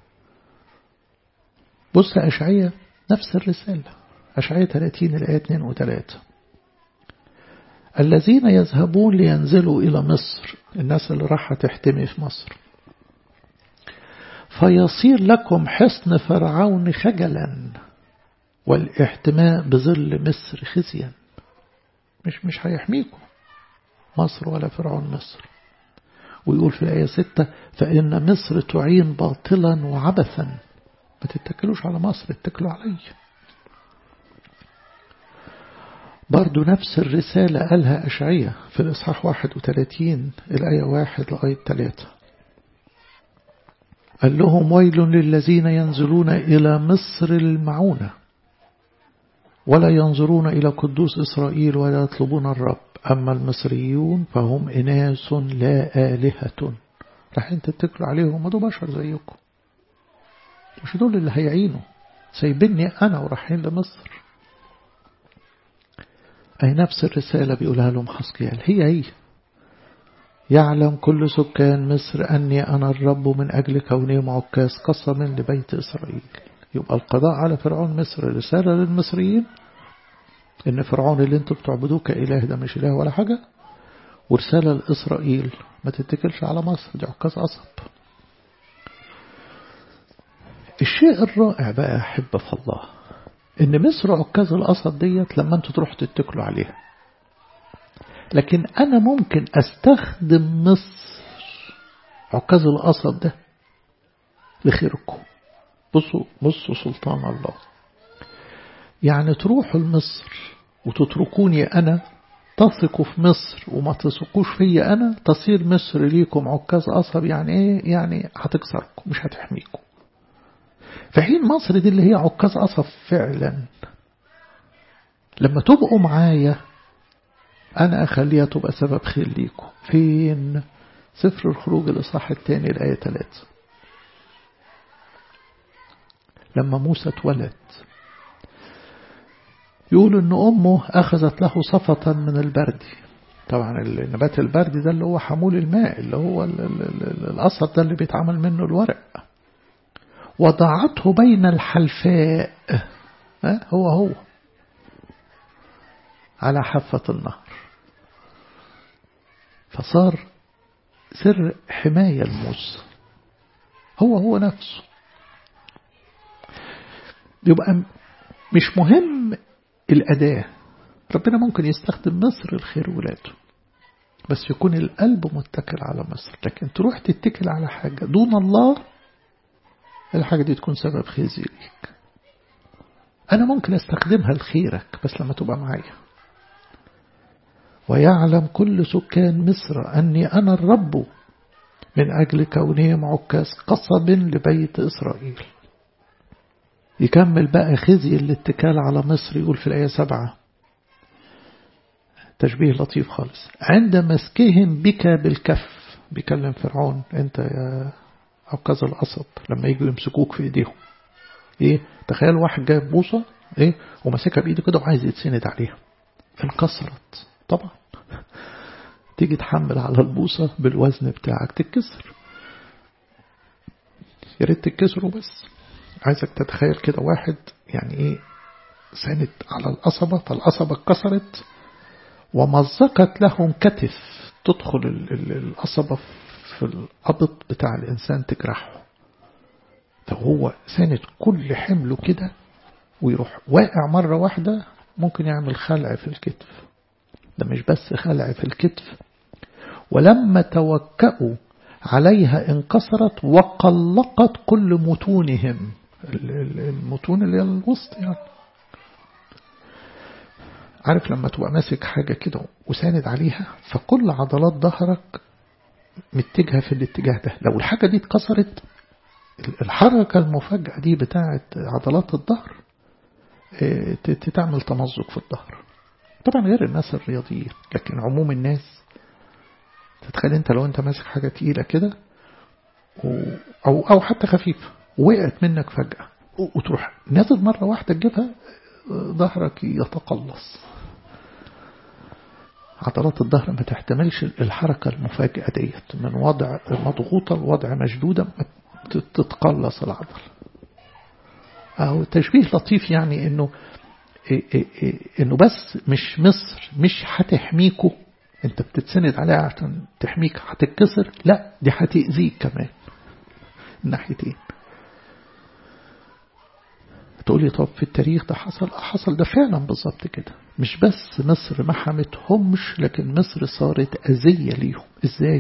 بص أشعية نفس الرسالة، أشعية ثلاثين الآية اثنين وثلاثة. الذين يذهبون لينزلوا إلى مصر، الناس اللي راح تحتمي في مصر، فيصير لكم حصن فرعون خجلا والاحتماء بظل مصر خزيا. مش مش هيحميكم مصر ولا فرعون مصر. ويقول في الآية ستة فإن مصر تعين باطلا وعبثا. ما تتكلوش على مصر، اتكلوا علي. برضو نفس الرسالة قالها أشعية في الإصحاح واحد وثلاثين الآية واحد لغاية ثلاثة. قال لهم ويل للذين ينزلون إلى مصر المعونة ولا ينظرون إلى قدوس إسرائيل ولا يطلبون الرب، أما المصريون فهم إناس لا آلهة. رايحين تتكلوا عليهم، ما دول بشر زيكم، مش دول اللي هيعينوا، سايبني أنا ورايحين لمصر. أي نفس الرسالة بيقولها لهم حسقيال، هي هي. يعلم كل سكان مصر أني أنا الرب من أجل كونهم عكاز قصم لبيت إسرائيل. يبقى القضاء على فرعون مصر رسالة للمصريين إن فرعون اللي انتوا بتعبدوه كإله ده مش إله ولا حاجة، ورسالة لإسرائيل ما تتكلش على مصر، دي عكاز قصب. الشيء الرائع بقى أحب في الله إن مصر عكاز القصب ديت لما انتوا تروحوا تتكلوا عليها، لكن أنا ممكن أستخدم مصر عكاز القصب ده لخيركم. بصوا بصوا سلطان الله. يعني تروحوا لمصر وتتركوني أنا، تثقوا في مصر وما تثقوش فيا أنا، تصير مصر ليكم عكاز قصب. يعني إيه؟ يعني هتكسركم مش هتحميكم. في حين مصر دي اللي هي عكاز قصب فعلا، لما تبقوا معايا أنا أخليها تبقى سبب خير ليكم. فين؟ سفر الخروج الإصحاح الثاني الآية ثلاثة. لما موسى اتولد يقول إن أمه أخذت له صفة من البرد. طبعا النبات البرد ده اللي هو حمول الماء، اللي هو القصب ده اللي بيتعمل منه الورق. وضعته بين الحلفاء، هو هو على حافة النهر، فصار سر حماية لموسى هو هو نفسه. يبقى مش مهم الأداة، ربنا ممكن يستخدم مصر الخير ولاده، بس يكون القلب متكل على مصر. لكن تروح تتكل على حاجة دون الله، الحاجة دي تكون سبب خزي ليك. أنا ممكن أستخدمها لخيرك بس لما تبقى معايا. ويعلم كل سكان مصر أني أنا الرب من أجل كونهم عكاز قصب لبيت إسرائيل. يكمل بقى خزي الاتكال على مصر، يقول في الآية سبعة تشبيه لطيف خالص، عند مسكهم بك بالكف. بيكلم فرعون، انت يا عكاز القصب لما يجوا يمسكوك في ايديهم، ايه تخيل واحد جايب بوصة ايه ومسكها بايده كده وعايز يتسند عليها، انكسرت طبعا. تيجي تحمل على البوصة بالوزن بتاعك تتكسر، يا ريت تتكسروا. بس عايزك تتخيل كده واحد يعني ايه ساند على القصبة، فالقصبة اتكسرت ومزقت لهم كتف، تدخل القصبة في القبض بتاع الإنسان تجرحه، فهو ساند كل حمله كده ويروح واقع مرة واحدة، ممكن يعمل خلع في الكتف. ده مش بس خلع في الكتف، ولما توكأوا عليها انكسرت وقلقت كل متونهم، المتون اللي هي الوسط يعني. عارف لما تبقى ماسك حاجة كده وساند عليها، فكل عضلات ظهرك متجهة في الاتجاه ده. لو الحاجة دي اتكسرت، الحركة المفاجئة دي بتاعت عضلات الظهر تعمل تمزق في الظهر. طبعا غير الناس الرياضيين، لكن عموم الناس تتخيل انت لو انت ماسك حاجة تقيلة كده او او حتى خفيفة وقعت منك فجأة وتروح نازل مرة واحدة تجيبها، ظهرك يتقلص. عضلات الظهر ما تحتملش الحركة المفاجئة ديت، من وضع مضغوطة لوضع مشدودة تتقلص العضل. أو تشبيه لطيف يعني إنه إنه بس مش مصر مش هتحميكوا، أنت بتتسند عليها عشان تحميك هتتكسر، لا دي هتأذيك كمان الناحيتين. تقولي طب في التاريخ ده حصل حصل ده فعلا بالظبط كده. مش بس مصر ما حمتهمش، لكن مصر صارت أذية ليهم. إزاي؟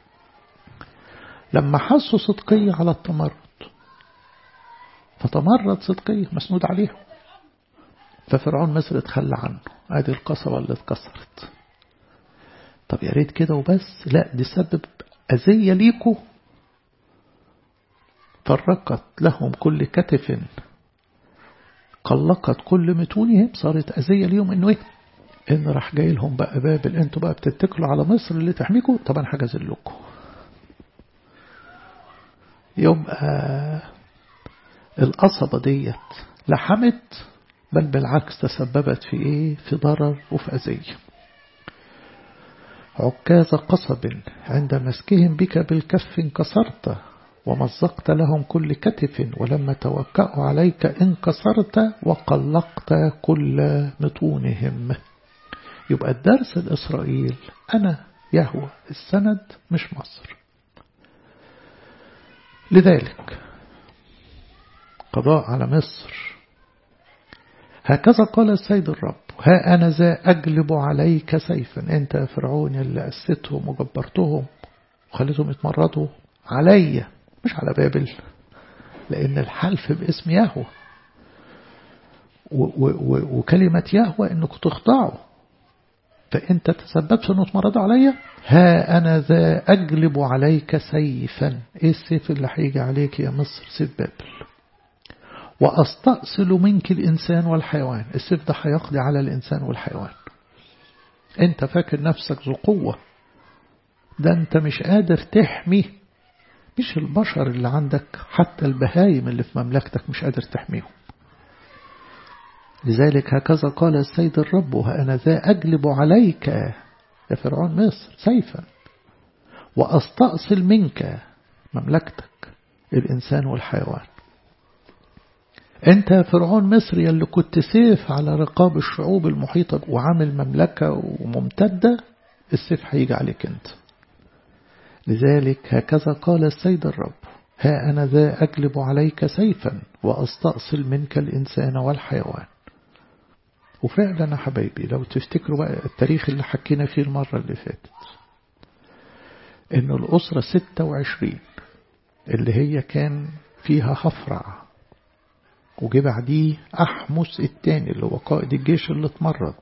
لما حسوا صدقية على التمرد، فتمرد صدقية مسنود عليهم، ففرعون مصر اتخلى عنه. ادي القصبة اللي اتكسرت. طب يا ريت كده وبس، لا دي سبب أذية ليكوا. فرقت لهم كل كتف، قلقت كل متونهم، صارت أذية ليهم. إنه إيه؟ إن راح جاي لهم بقى بابل، أنتوا بقى بتتكلوا على مصر اللي تحميكوا، طبعا حاجة زلكوا. يبقى القصبة ديت لحمت، بل بالعكس تسببت في إيه؟ في ضرر وفي أذية. عكاز قصب عند مسكهم بك بالكف انكسرت ومزقت لهم كل كتف، ولما توكأوا عليك انكسرت وقلقت كل متونهم. يبقى الدرس الإسرائيل أنا يهوه السند مش مصر. لذلك قضاء على مصر. هكذا قال السيد الرب، ها أنا ذا أجلب عليك سيفا. أنت يا فرعون اللي أسستهم وجبرتهم وخليتهم يتمردوا علي، مش على بابل، لأن الحلف باسم يهوه وكلمة يهوه إنك تخضعوا، فأنت تسببت في أنه تمردوا علي. ها أنا ذا أجلب عليك سيفا. إيه السيف اللي هيجي عليك يا مصر؟ سيف بابل. وأستأصل منك الإنسان والحيوان. السيف ده هيقضي على الإنسان والحيوان. أنت فاكر نفسك ذو قوة، ده أنت مش قادر تحمي، مش البشر اللي عندك، حتى البهايم اللي في مملكتك مش قادر تحميهم. لذلك هكذا قال السيد الرب، وأنا ذا أجلب عليك يا فرعون مصر سيفا، وأستأصل منك مملكتك الإنسان والحيوان. انت يا فرعون مصر اللي كنت سيف على رقاب الشعوب المحيطة وعامل مملكة وممتدة، السيف هيجي عليك انت. لذلك هكذا قال السيد الرب: ها أنا ذا أجلب عليك سيفا وأستأصل منك الإنسان والحيوان. وفعلا يا حبايبي لو تفتكروا بقى التاريخ اللي حكينا فيه المرة اللي فاتت، إنه الأسرة ستة وعشرين اللي هي كان فيها هفرع، وجي بعديه أحمس الثاني اللي هو قائد الجيش اللي اتمرد،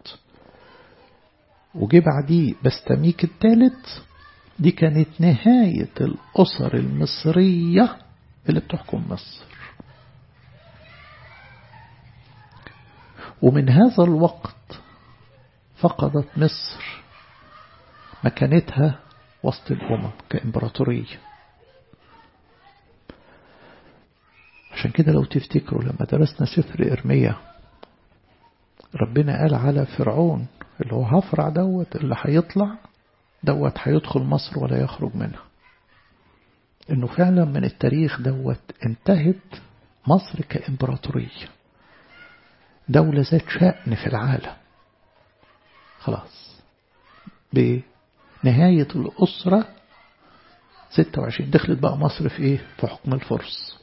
وجي بعديه بستميك الثالث، دي كانت نهاية الأسر المصرية اللي بتحكم مصر. ومن هذا الوقت فقدت مصر مكانتها وسط الأمم كإمبراطورية. عشان كده لو تفتكروا لما درسنا سفر إرميا، ربنا قال على فرعون اللي هو هفرع دوت اللي هيطلع دوت هيدخل مصر ولا يخرج منها، انه فعلا من التاريخ دوت انتهت مصر كإمبراطورية، دولة ذات شأن في العالم. خلاص بنهاية الأسرة ستة وعشرين دخلت بقى مصر في ايه؟ في حكم الفرس.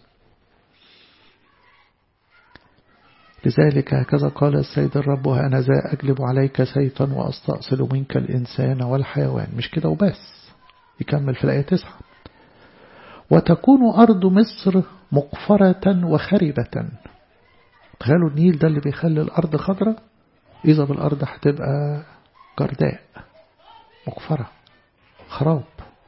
لذلك هكذا قال السيد الرب: أنا ذا أجلب عليك سيفا وأستأصل منك الإنسان والحيوان. مش كده وبس، يكمل في الآية تسعة: وتكون أرض مصر مقفرة وخربة. تخيلوا النيل ده اللي بيخلي الأرض خضرة، إذا بالأرض هتبقى جرداء مقفرة خراب.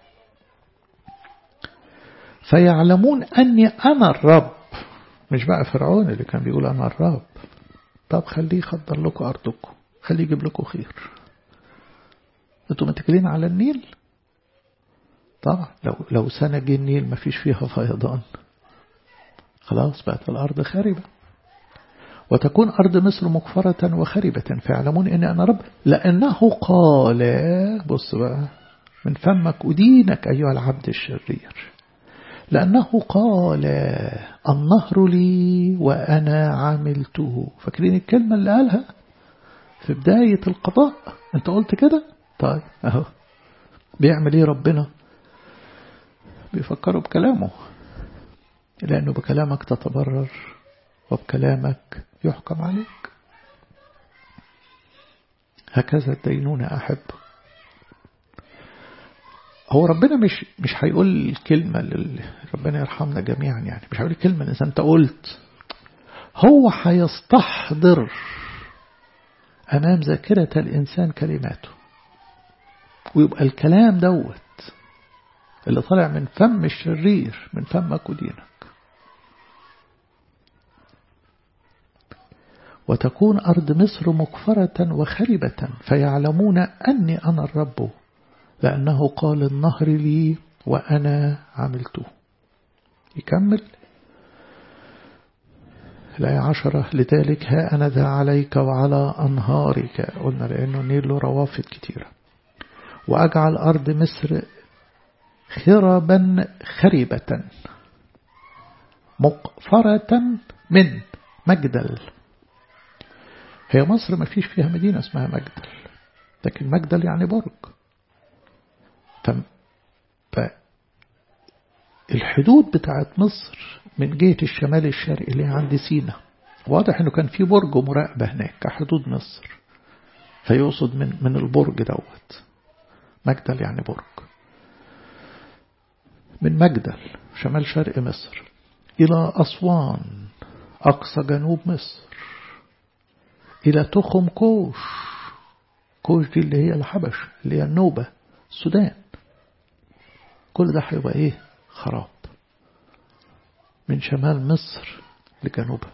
فيعلمون أني أنا الرب. مش بقى فرعون اللي كان بيقول أنا الرب. طب خليه يخضر لكم أرضكم، خليه يجيب لكم خير. انتوا متكلين على النيل؟ طبعا لو لو سنة جه النيل ما فيش فيها فيضان، خلاص بقت الأرض خاربة. وتكون أرض مصر مقفرة وخربة فيعلمون إن أنا رب، لأنه قال، بص بقى، من فمك أدينك أيها العبد الشرير، لأنه قال النهر لي وأنا عملته. فاكرين الكلمة اللي قالها في بداية القضاء؟ أنت قلت كده؟ طيب أهو بيعمل إيه ربنا؟ بيفكروا بكلامه، لأنه بكلامك تتبرر وبكلامك يحكم عليك. هكذا الدينونة أحب. هو ربنا مش مش هيقول الكلمة اللي ربنا يرحمنا جميعا، يعني مش هيقول الكلمة إذا أنت قلت، هو هيستحضر أمام ذاكرة الإنسان كلماته، ويبقى الكلام دوت اللي طالع من فم الشرير من فمك ودينك. وتكون أرض مصر مقفرة وخربة فيعلمون أني أنا الرب، لأنه قال النهر لي وأنا عملته. يكمل الآية عشرة: لذلك ها أنا ذا عليك وعلى أنهارك. قلنا لأنه النيل له روافد كتيرة. وأجعل أرض مصر خربا خربة مقفرة من مجدل. هي مصر ما فيش فيها مدينة اسمها مجدل، لكن مجدل يعني برج. فالحدود بتاعت مصر من جهة الشمال الشرقي اللي عند سينا، واضح انه كان في برج مراقبة هناك كحدود مصر، فيقصد من من البرج دوت. مجدل يعني برج. من مجدل شمال شرق مصر إلى أسوان أقصى جنوب مصر، إلى تخم كوش. كوش دي اللي هي الحبش، اللي هي النوبة، السودان. كل ده هيبقى إيه؟ خراب من شمال مصر لجنوبها.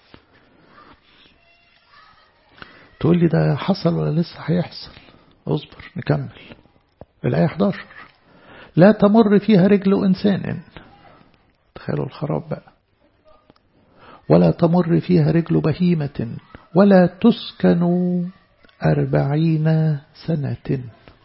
تقول لي ده حصل ولا لسه هيحصل؟ اصبر نكمل الآية إحدى عشر: لا تمر فيها رجل إنسان. تخيلوا الخراب بقى. ولا تمر فيها رجل بهيمة ولا تسكن أربعين سنة.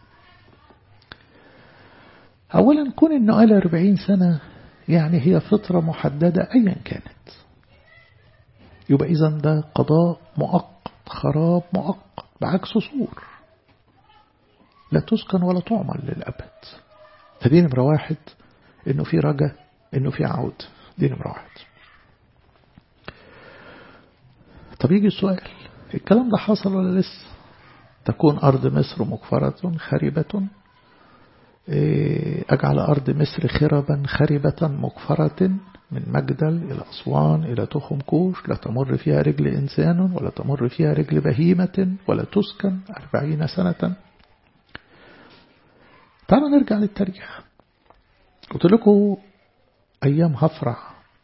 أولا كون إنه قال أربعين سنة يعني هي فترة محددة أيا كانت. يبقى إذن ده قضاء مؤقت، خراب مؤقت، بعكس سور لا تسكن ولا تعمل للأبد. فدي نمرة واحد، إنه في رجاء، إنه في عود. دي نمرة واحد. طب يجي السؤال، الكلام ده حصل ولا لسه؟ تكون أرض مصر مكفرة خربة، أجعل أرض مصر خربا خربة مكفرة من مجدل إلى أسوان إلى تخم كوش، لا تمر فيها رجل إنسان ولا تمر فيها رجل بهيمة ولا تسكن أربعين سنة. تعالوا نرجع للتاريخ. قلت لكم أيام هفرع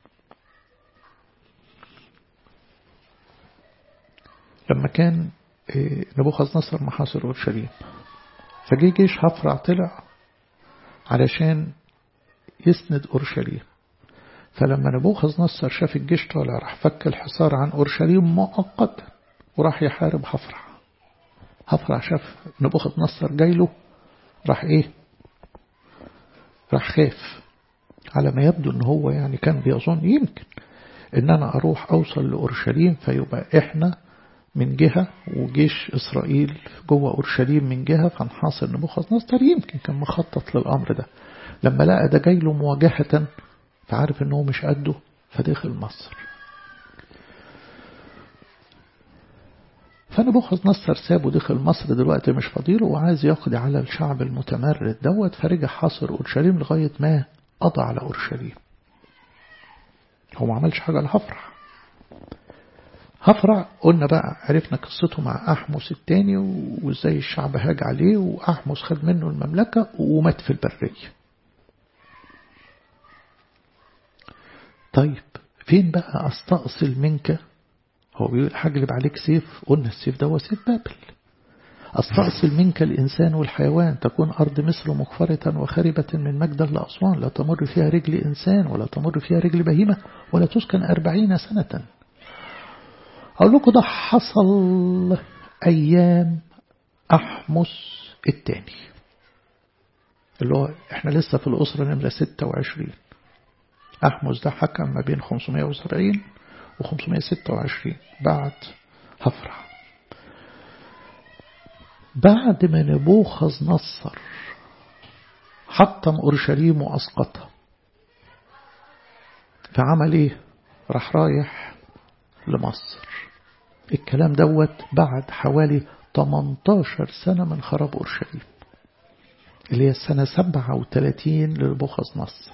لما كان نبوخذ نصر محاصر أورشليم، فجي جيش هفرع طلع علشان يسند أورشليم. فلما نبوخذ نصر شاف الجيش طالع راح فك الحصار عن أورشليم مؤقتا وراح يحارب هفرع. هفرع شاف نبوخذ نصر جايله راح ايه راح خاف، على ما يبدو ان هو يعني كان بيظن يمكن ان انا اروح اوصل لأورشليم فيبقى احنا من جهة وجيش إسرائيل جوه أورشليم من جهة فنحاصر نبوخذ نصر. يمكن كان مخطط للأمر ده. لما لقى ده جاي له مواجهة فعارف انه مش قده فدخل مصر. فنبوخذ نصر سابه دخل مصر، دلوقتي مش فضيله وعايز يقضي على الشعب المتمرد دوت، فرجع حاصر أورشليم لغاية ما قضى على أورشليم. هو ما عملش حاجة لهفرع. هفرع قلنا بقى عرفنا قصته مع أحمس الثاني وازاي الشعب هاج عليه وأحمس خد منه المملكة ومات في البرية. طيب فين بقى أستأصل منك؟ هو بيقول حجلب عليك سيف، قلنا السيف ده هو سيف بابل. أستأصل منك الإنسان والحيوان، تكون أرض مصر مكفرة وخربة من مجدل لأسوان، لا تمر فيها رجل إنسان ولا تمر فيها رجل بهيمة ولا تسكن أربعين سنة. أقول لكم ده حصل أيام أحمس الثاني اللي هو إحنا لسه في الأسرة نمرة ستة وعشرين. أحمس ده حكم ما بين خمسمائة وسبعين و خمسمائة وستة وعشرين بعد هفرع. بعد ما نبوخذ نصر حطم أورشليم وأسقطها، فعمل إيه؟ راح رايح لمصر. الكلام دوت بعد حوالي ثمانية عشر سنة من خراب أورشليم، اللي هي السنة سبعة وثلاثين لنبوخذ نصر.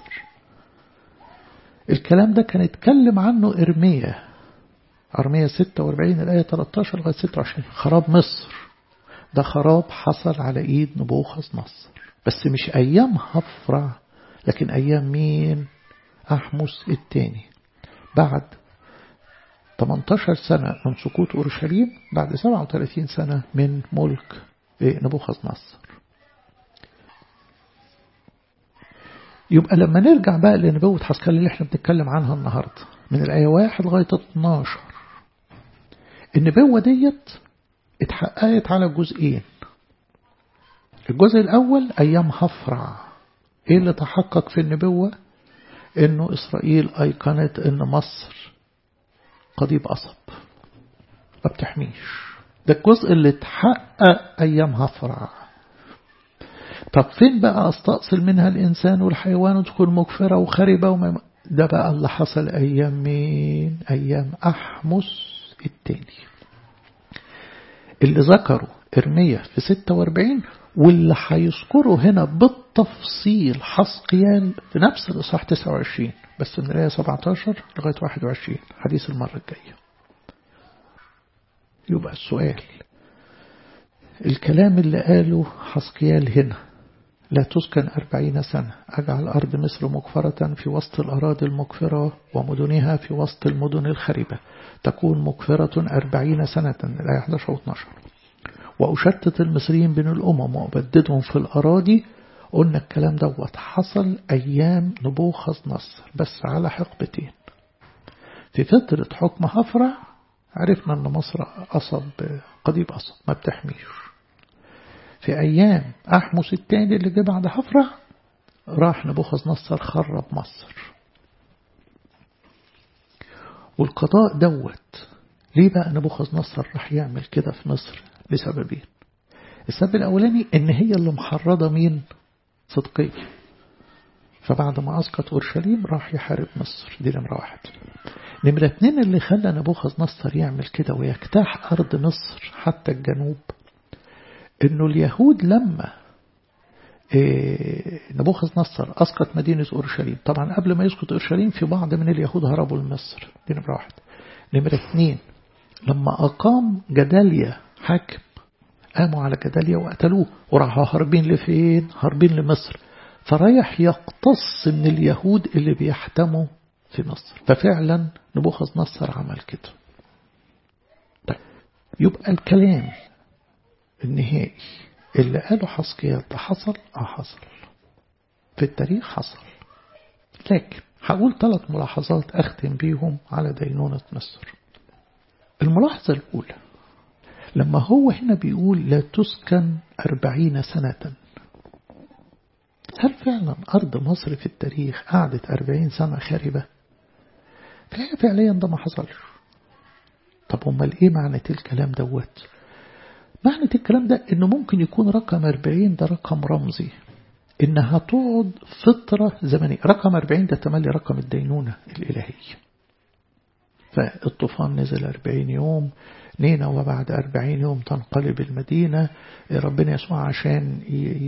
الكلام ده كان يتكلم عنه إرميا أرميا ستة وأربعين الآية ثلاثة عشر لغاية ستة وعشرين. خراب مصر ده خراب حصل على إيد نبوخذ نصر، بس مش أيام هفرع لكن أيام مين؟ أحمس الثاني. بعد ثمانية عشر سنة من سقوط أورشليم، بعد سبعة وثلاثين سنة من ملك نبوخذ نصر. يبقى لما نرجع بقى لنبوة حسقيال اللي احنا بنتكلم عنها النهاردة من الآية واحد لغاية اثناشر، النبوة ديت اتحققت على جزئين. الجزء الأول أيام هفرع. ايه اللي تحقق في النبوة؟ انه إسرائيل أيقنت ان مصر قضيب قصب ما بتحميش. ده الجزء اللي اتحقق أيام هفرع. طب فين بقى أستأصل منها الإنسان والحيوان وتكون مكفرة وخربة وما... ده بقى اللي حصل أيام مين؟ أيام أحمس الثاني اللي ذكروا إرميا في ستة وأربعين، واللي هيذكروا هنا بالتفصيل حسقيال في نفس الإصحاح تسعة وعشرين بس من الآية سبعة عشر لغاية واحد وعشرين، حديث المرة الجاية. يبقى السؤال، الكلام اللي قاله حسقيال هنا لا تسكن أربعين سنة، أجعل أرض مصر مكفرة في وسط الأراضي المكفرة ومدنها في وسط المدن الخربة، تكون مكفرة أربعين سنة الآية أحد عشر و اثناشر، وأشتت المصريين بين الأمم وأبددهم في الأراضي. قلنا الكلام دوت حصل أيام نبوخذ نصر بس على حقبتين. في فترة حكم هفرع عرفنا أن مصر قصب قضيب قصب ما بتحميش. في أيام أحمس الثاني اللي جه بعد هفرع راح نبوخذ نصر خرب مصر. والقضاء دوت ليه بقى نبوخذ نصر راح يعمل كده في مصر؟ لسببين. السبب الأولاني إن هي اللي محرضة مين؟ صدقية. فبعد ما أسقط أورشليم راح يحارب مصر، دي نمرة واحد. نمرة اتنين اللي خلى نبوخذ نصر يعمل كده ويجتاح أرض مصر حتى الجنوب، إنه اليهود لما إيه نبوخذ نصر أسقط مدينة أورشليم، طبعا قبل ما يسقط أورشليم في بعض من اليهود هربوا لمصر، دي نمرة واحد. نمرة اتنين لما أقام جداليا حاكم قاموا على جداليا وقتلوه وراحوا هربين لفين؟ هربين لمصر. فرايح يقتص من اليهود اللي بيحتموا في مصر. ففعلا نبوخذ نصر عمل كده. طيب يبقى الكلام النهائي اللي قاله حسقيال ده حصل؟ اه حصل في التاريخ، حصل. لكن هقول ثلاث ملاحظات أختم بيهم على دينونة مصر. الملاحظة الأولى لما هو هنا بيقول لا تسكن أربعين سنة، هل فعلا أرض مصر في التاريخ قعدت أربعين سنة خاربة؟ فهي فعليا ده ما حصلش. طب امال ايه معنى الكلام دوت؟ معنى الكلام ده انه ممكن يكون رقم أربعين ده رقم رمزي، انها تقعد فترة زمنية. رقم أربعين ده تملي رقم الدينونة الإلهية. فالطوفان نزل أربعين يوم، نينوى بعد أربعين يوم تنقلب المدينة. ربنا يسوع عشان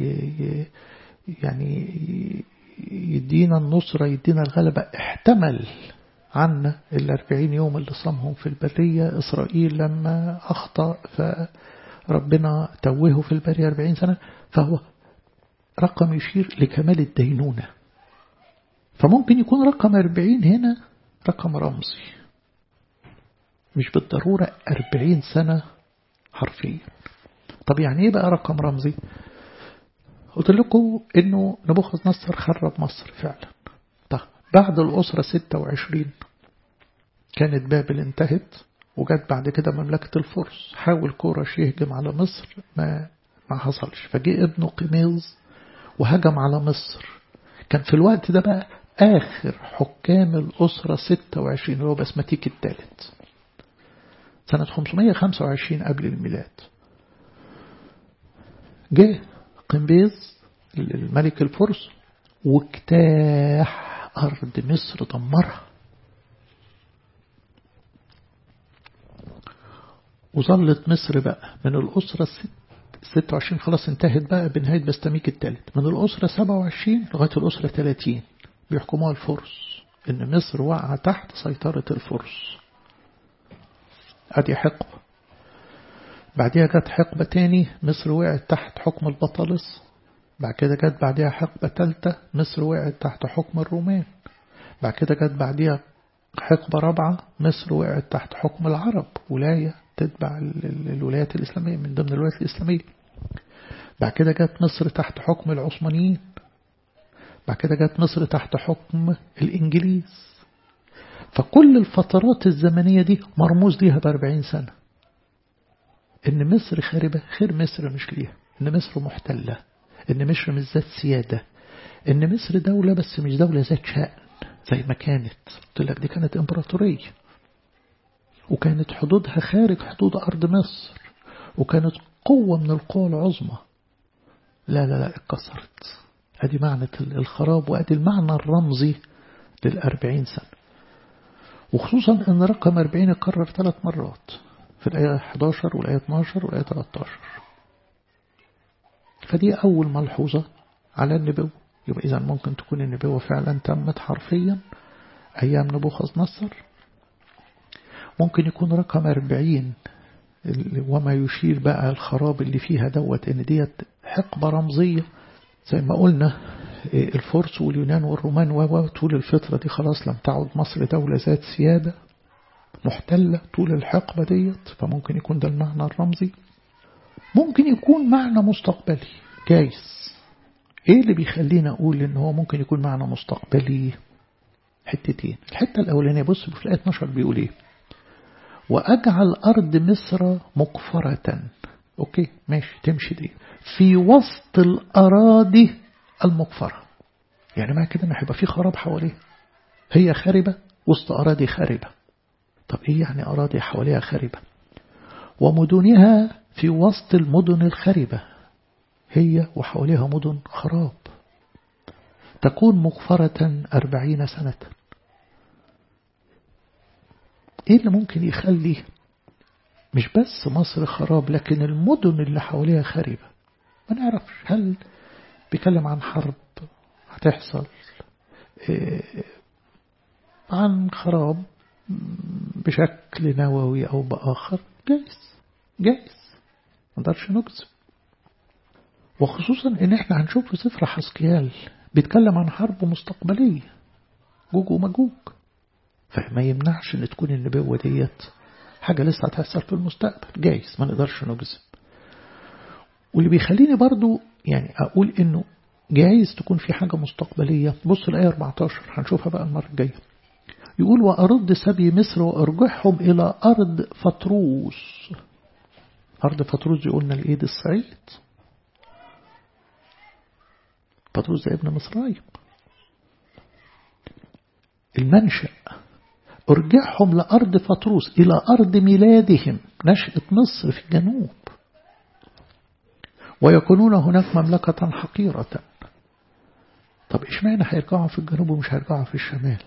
يعني يدينا النصرة يدينا الغلبة احتمل عنا الأربعين يوم اللي صامهم في البرية. إسرائيل لما أخطأ فربنا توهه في البرية أربعين سنة، فهو رقم يشير لكمال الدينونة. فممكن يكون رقم أربعين هنا رقم رمزي، مش بالضرورة أربعين سنة حرفيا. طب يعني ايه بقى رقم رمزي؟ قلت لكم انه نبوخذ نصر خرب مصر فعلا. طب بعد الأسرة ستة وعشرين كانت بابل انتهت، وجت بعد كده مملكة الفرس. حاول كورش يهجم على مصر، ما ما حصلش. فجاء ابنه قميز وهجم على مصر. كان في الوقت ده بقى آخر حكام الأسرة ستة وعشرين، هو بسمتيك الثالث، سنة خمسمائة وخمسة وعشرين قبل الميلاد. جاء قمبيز الملك الفرس واجتاح أرض مصر، دمرها. وظلت مصر بقى من الأسرة ستة وعشرين خلاص انتهت بقى بنهاية بستميك الثالث، من الأسرة سبعة وعشرين لغاية الأسرة ثلاثين بيحكموها الفرس. إن مصر وقع تحت سيطرة الفرس. أدي حقبة. بعدها جت حقبة تاني مصر وقعت تحت حكم البطالس. بعد كده جت بعدها حقبة ثالثة مصر وقعت تحت حكم الرومان. بعد كده جت بعدها حقبة رابعة مصر وقعت تحت حكم العرب، ولاية تتبع الولايات الإسلامية من ضمن الولايات الإسلامية. بعد كده جت مصر تحت حكم العثمانيين. بعد كده جت مصر تحت حكم الإنجليز. فكل الفترات الزمنية دي مرموز ليها بأربعين سنة. إن مصر خاربة، خير مصر مش ليها. إن مصر محتلة، إن مصر مش ذات سيادة، إن مصر دولة بس مش دولة ذات شأن زي ما كانت. قلت لك دي كانت إمبراطورية، وكانت حدودها خارج حدود أرض مصر، وكانت قوة من القوى العظمى. لا لا لا اتكسرت. هذه معنى الخراب، وهذه المعنى الرمزي للأربعين سنة. وخصوصا أن رقم أربعين اتكرر ثلاث مرات في الآية إحدى عشر والآية اثني عشر والآية ثلاثة عشر. فدي أول ملحوظة على النبوة. يبقى إذا ممكن تكون النبوة فعلا تمت حرفيا أيام نبوخذ نصر. ممكن يكون رقم أربعين وما يشير بقى الخراب اللي فيها دوت إن ديت حقبة رمزية زي ما قلنا. الفرس واليونان والرومان وطول الفترة دي خلاص لم تعد مصر دولة ذات سيادة، محتلة طول الحقبة ديت. فممكن يكون ده المعنى الرمزي. ممكن يكون معنى مستقبلي جايز. ايه اللي بيخلينا اقول ان هو ممكن يكون معنى مستقبلي؟ حتتين. الحتة الاولانية بص في الآية اثني عشر بيقول ايه؟ واجعل ارض مصر مقفرة. اوكي ماشي تمشي دي في وسط الاراضي المقفرة. يعني ما كده ما هيبقى في خراب حواليه، هي خاربة وسط اراضي خاربة. طب إيه يعني أراضي حواليها خربة؟ ومدنها في وسط المدن الخربة، هي وحواليها مدن خراب، تكون مغفرة أربعين سنة. إيه اللي ممكن يخلي مش بس مصر خراب لكن المدن اللي حواليها خربة؟ ما نعرفش. هل بيكلم عن حرب هتحصل، إيه عن خراب بشكل نووي أو بآخر؟ جايز جايز ما نقدرش نجزم. وخصوصا ان احنا هنشوف في سفر حسقيال بيتكلم عن حرب مستقبلية، جوج ومجوج، فما يمنعش ان تكون النبوة ديت حاجة لسه هتحصل في المستقبل. جايز ما نقدرش نجزم. واللي بيخليني برضو يعني اقول انه جايز تكون في حاجة مستقبلية، بص الآية أربعة عشر هنشوفها بقى المرة الجاية. يقول وأرد سبي مصر وأرجعهم إلى أرض فطروس. أرض فطروس يقولنا الإيد الصعيد، فطروس ده ابن مصرايم المنشأ. أرجعهم لأرض فطروس إلى أرض ميلادهم، نشأة مصر في الجنوب، ويكونون هناك مملكة حقيرة. طب إيش معنى هيرجعوا في الجنوب ومش هيرجعوا في الشمال؟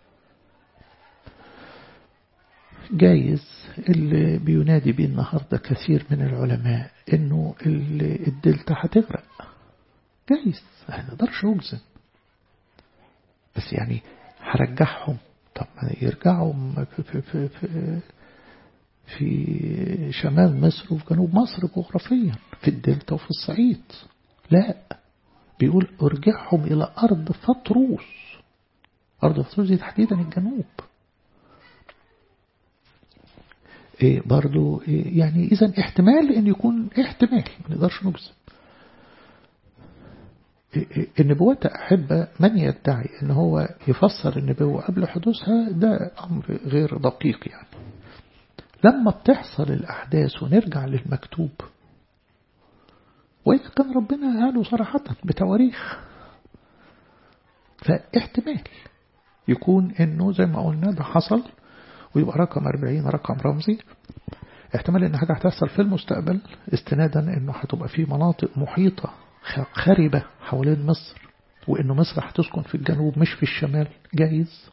جايز اللي بينادي بيه النهاردة كثير من العلماء إنه الدلتا هتغرق. جايز ما نقدرش نجزم، بس يعني هرجعهم. طب ما يرجعوا في, في, في, في شمال مصر وفي جنوب مصر جغرافيا، في الدلتا وفي الصعيد. لا، بيقول ارجعهم إلى أرض فطروس. أرض فطروس دي تحديدا الجنوب. إيه برضو إيه يعني؟ إذن احتمال أن يكون احتمال ما نقدرش نجزم. النبوات أحبة من يدعي أن هو يفسر النبوة قبل حدوثها ده أمر غير دقيق. يعني لما بتحصل الأحداث ونرجع للمكتوب، وإذا كان ربنا قاله صراحة بتواريخ، فاحتمال يكون أنه زي ما قلنا ده حصل ويبقى رقم أربعين رقم رمزي. احتمال أن حاجة هتحصل في المستقبل استنادا أنه هتبقى في مناطق محيطة خربة حوالين مصر، وأنه مصر هتسكن في الجنوب مش في الشمال. جايز.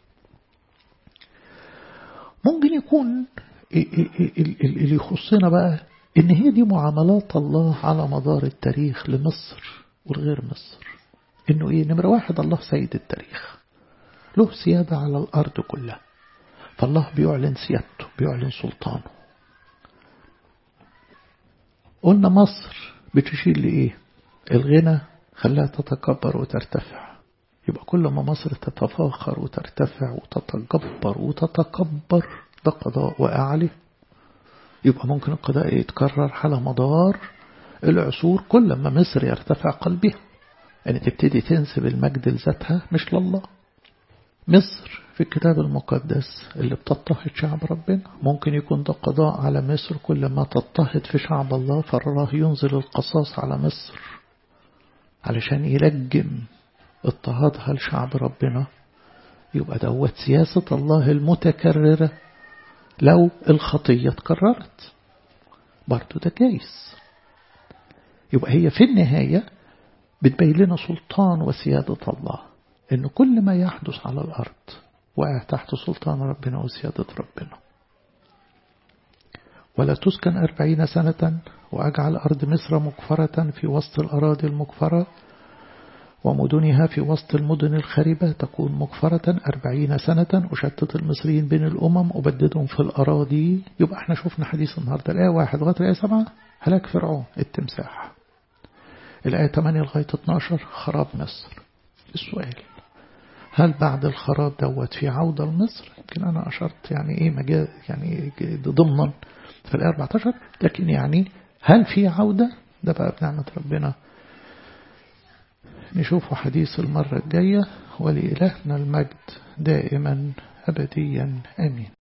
ممكن يكون اللي يخصنا بقى إن هي دي معاملات الله على مدار التاريخ لمصر والغير مصر. إنه إيه؟ نمرة واحد، الله سيد التاريخ، له سيادة على الأرض كلها، فالله بيعلن سيادته، بيعلن سلطانه. قلنا مصر بتشير لإيه؟ الغنى خلاها تتكبر وترتفع. يبقى كل ما مصر تتفاخر وترتفع وتتجبر وتتكبر ده قضاء وقع عليه. يبقى ممكن القضاء يتكرر على مدار العصور كل ما مصر يرتفع قلبها، يعني تبتدي تنسب المجد لذاتها مش لله. مصر في الكتاب المقدس اللي بتضطهد شعب ربنا، ممكن يكون ده قضاء على مصر كل ما تضطهد في شعب الله، فالله ينزل القصاص على مصر علشان يلجم اضطهادها لشعب ربنا. يبقى دوت سياسة الله المتكررة لو الخطية اتكررت، برضو ده جايز. يبقى هي في النهاية بتبين لنا سلطان وسيادة الله، إن كل ما يحدث على الأرض وقع تحت سلطان ربنا وسيادة ربنا. ولا تسكن أربعين سنة وأجعل أرض مصر مكفرة في وسط الأراضي المكفرة ومدنها في وسط المدن الخربة تكون مكفرة أربعين سنة. أشتت المصريين بين الأمم أبددهم في الأراضي. يبقى احنا شفنا حديث النهاردة الآية واحد لغاية الآية سبعة هلاك فرعون التمساح، الآية ثمانية لغاية اثناشر خراب مصر. السؤال، هل بعد الخراب دوت في عودة لمصر؟ يمكن أنا أشرت يعني إيه مجال يعني ضمنا في الآية أربعة عشر، لكن يعني هل في عودة؟ ده بقى بنعمة ربنا نشوفه حديث المرة الجاية. ولإلهنا المجد دائما أبديا آمين.